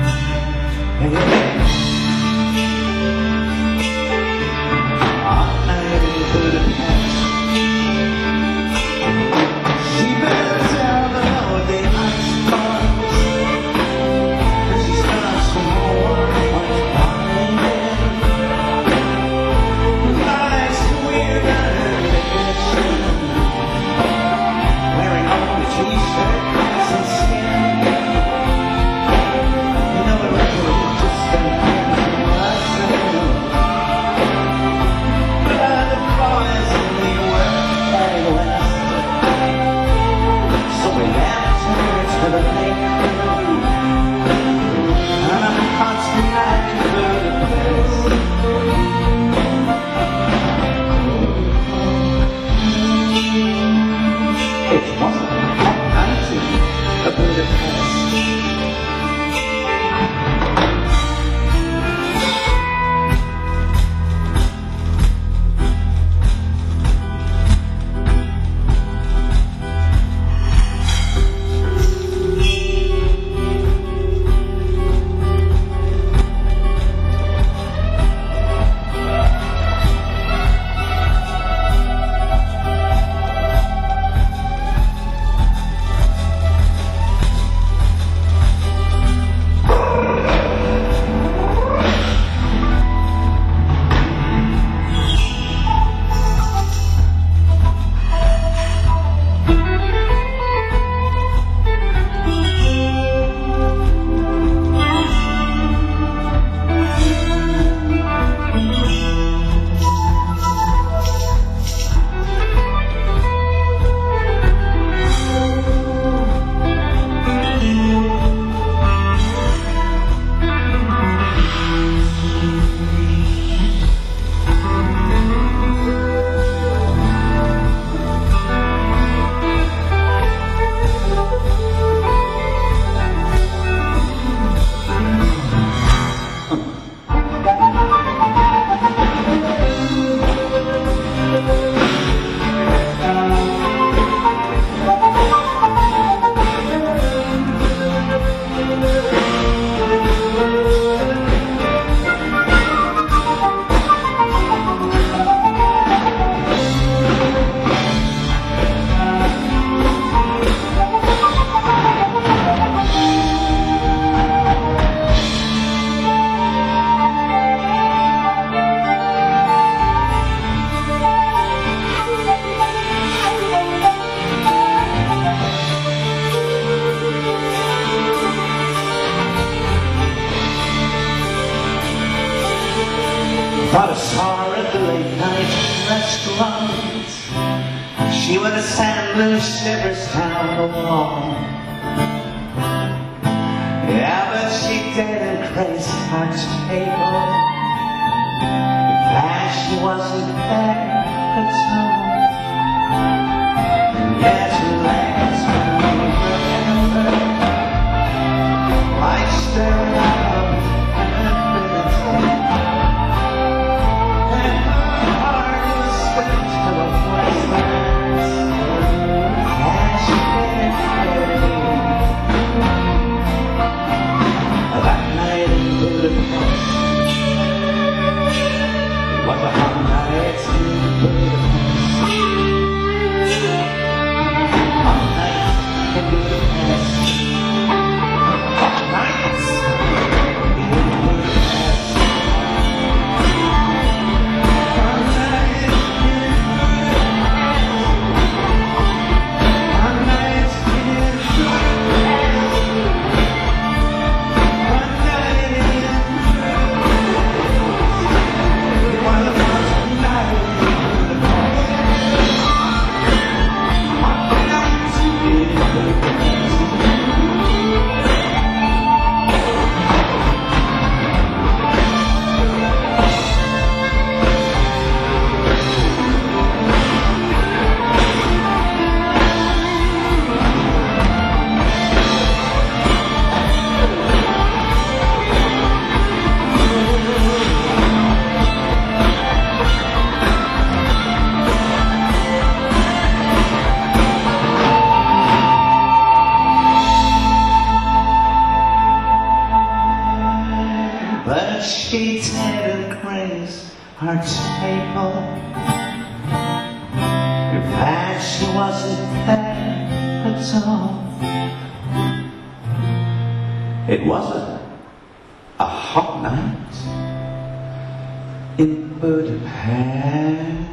On night in Budapest, she better tell the Lord the ice bars, and she starts some more on flying in. Life's weird and addiction, wearing only t-shirt and skin. You know the record is just an answer. The boys in the world west, so we left her to the lake, and I'm constantly Budapest. It wasn't a hot night in Budapest. But I saw her at the late night restaurant. She wore the sand blue slippers down the wall. Yeah, but she didn't grace our table. Glad she wasn't there at all. Yet her legs were forever, like staring out of infinity. And her heart was spent to the wastelands, and she didn't that night in Budapest. It was a hot night in Budapest. Hot night in Budapest. Hot night. she didn't grace her table. In fact, she wasn't there at all. It wasn't a hot night in Budapest.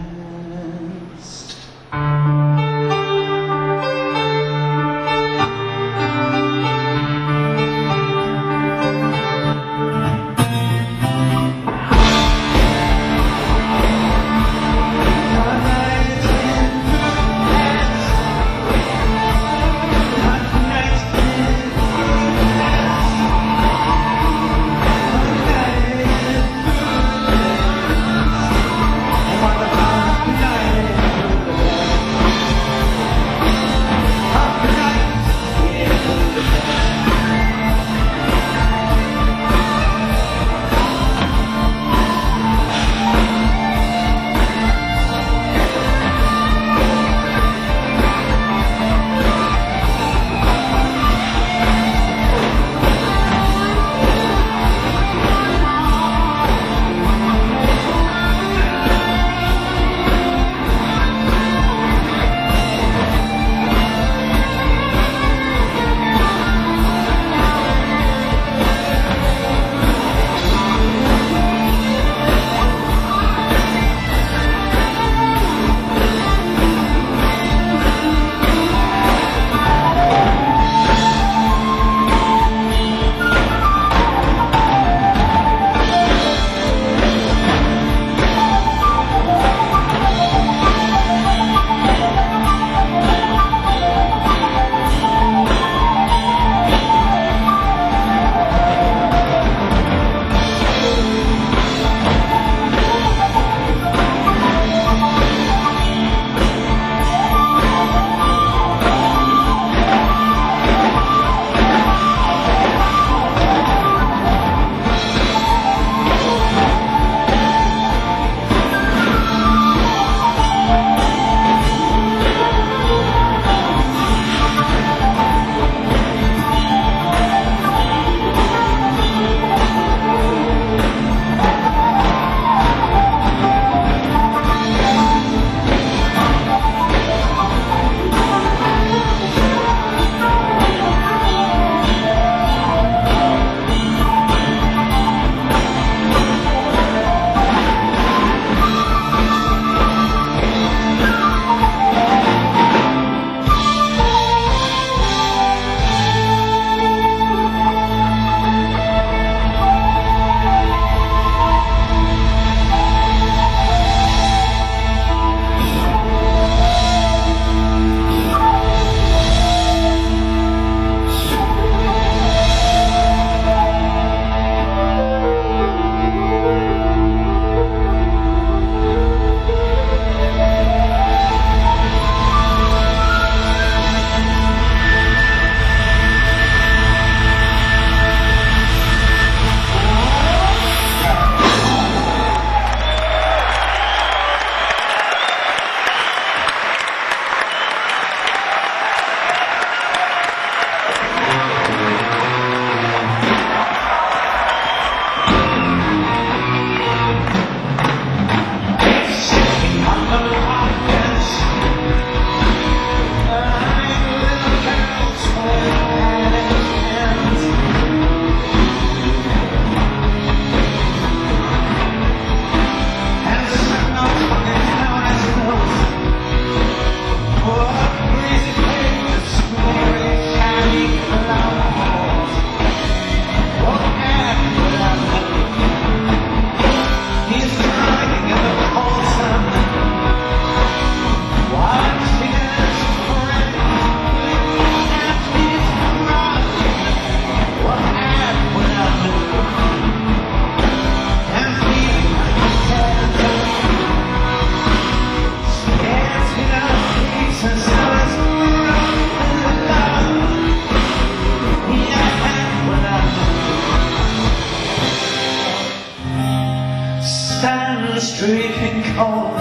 streaking cold.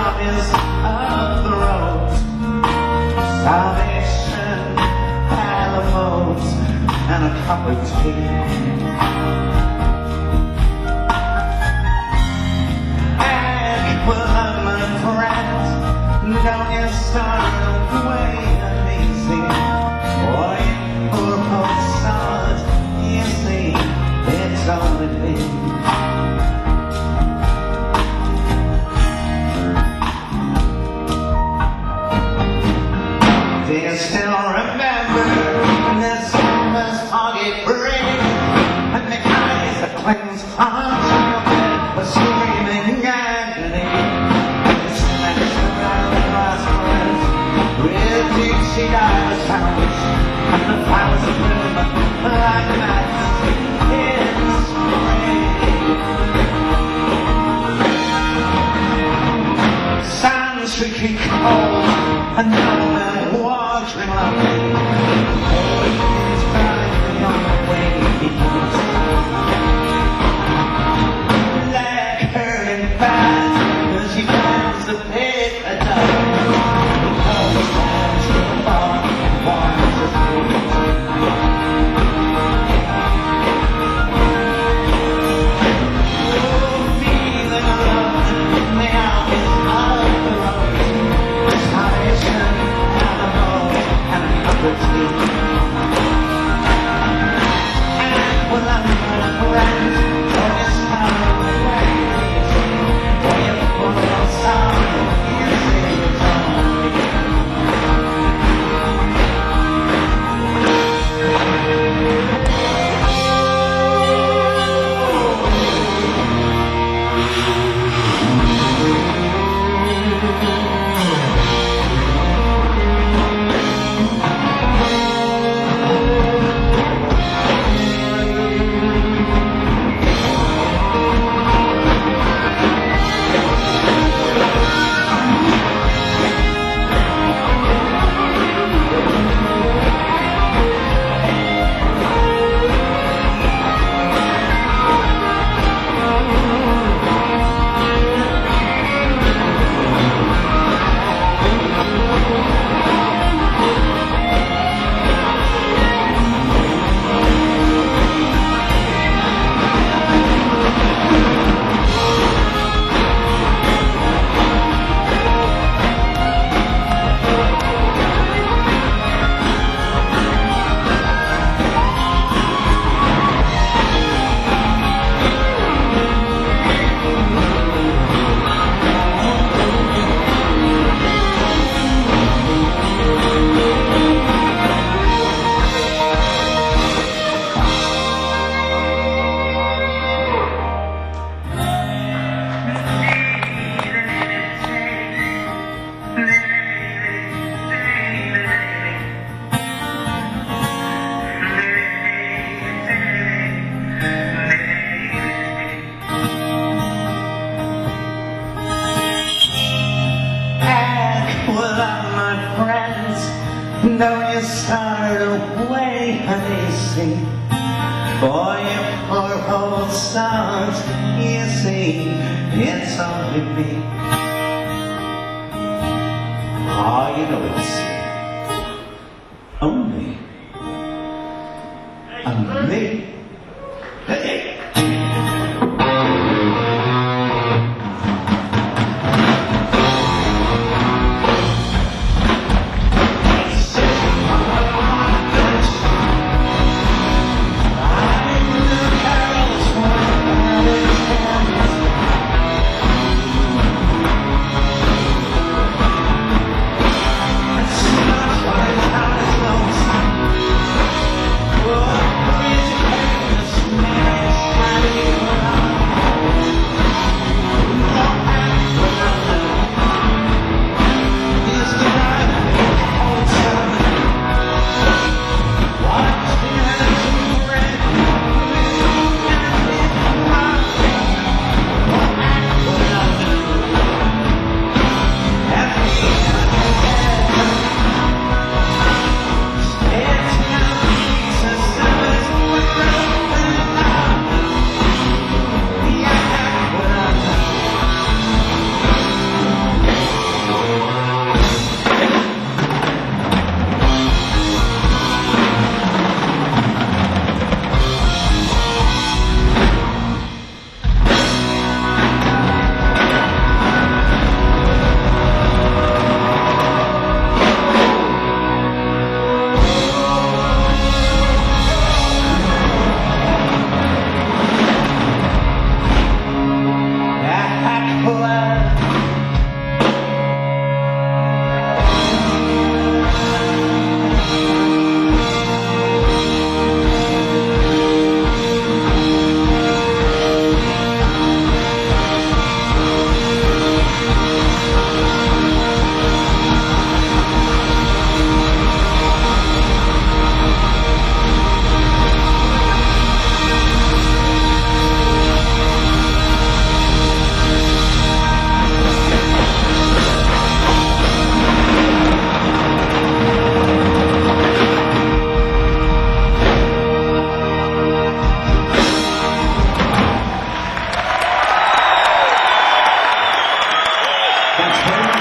armies of the road, Salvation, Alamos, and a cup of tea. Well, my friends, don't you start away uneasy, boy, poor old sod, you see, it's only me. Do you still remember the summer's target break, and the eyes that cleanse on your bed were screaming agony? She died as flowers, and the flowers of bloom like madness in spring. Sands streaky cold, and no man watering like me. It's burning on the way he goes. Leg hurting bad, as he finds the pit a dog. Don't you start away, honey, see. Boy, you poor old sons, you see, it's only me. Oh, you know it's only me. Hey.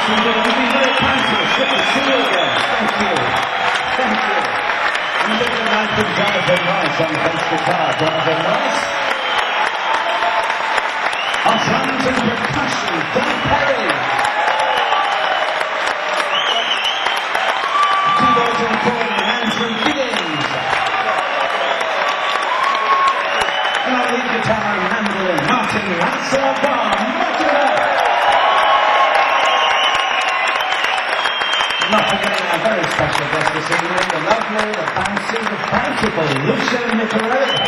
indeed. You've been very kind to us. Good to see you again. Thank you. Thank you. And a bit of a night from Jonathan Rice on bass guitar. Jonathan Rice. On drums and percussion, Don Perry. Keyboards and recording, Andrew Giddings. And on lead guitar and mandolin, Martin Lancelot. Not forgetting our very special guest this evening, the lovely, the fancy, the bountiful Lucia Nicolette.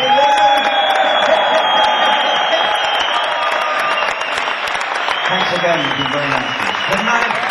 Thanks again, you've been very nice. Good night.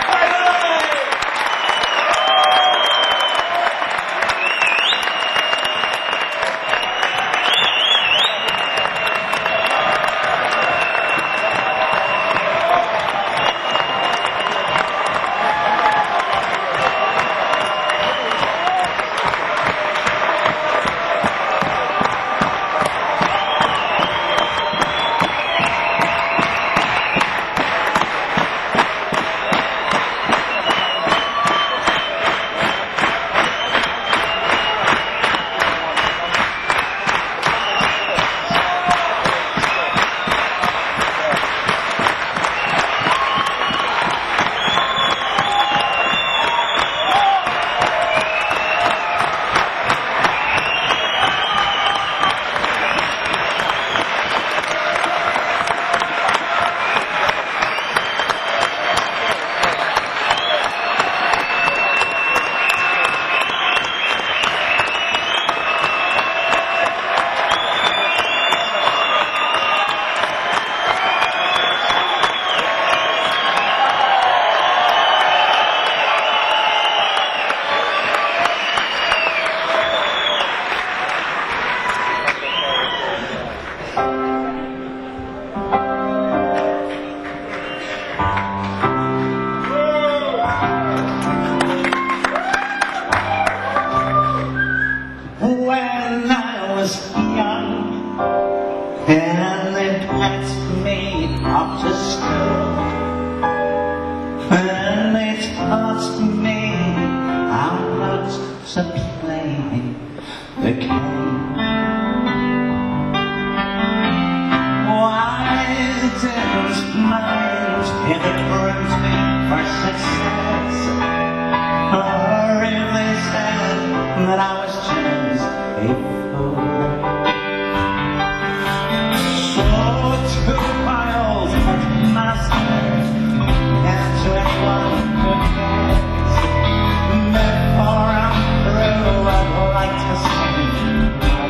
When I was young and they packed me off to school and they taught me how not to play the game. Why didn't mind if it groomed me for success, or if they said that I was just a fool? So to my old master and to anyone who cares, before I'm through, I'd like to say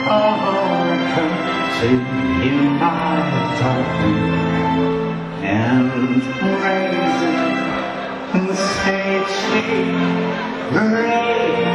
America to unite and raise the stage, raise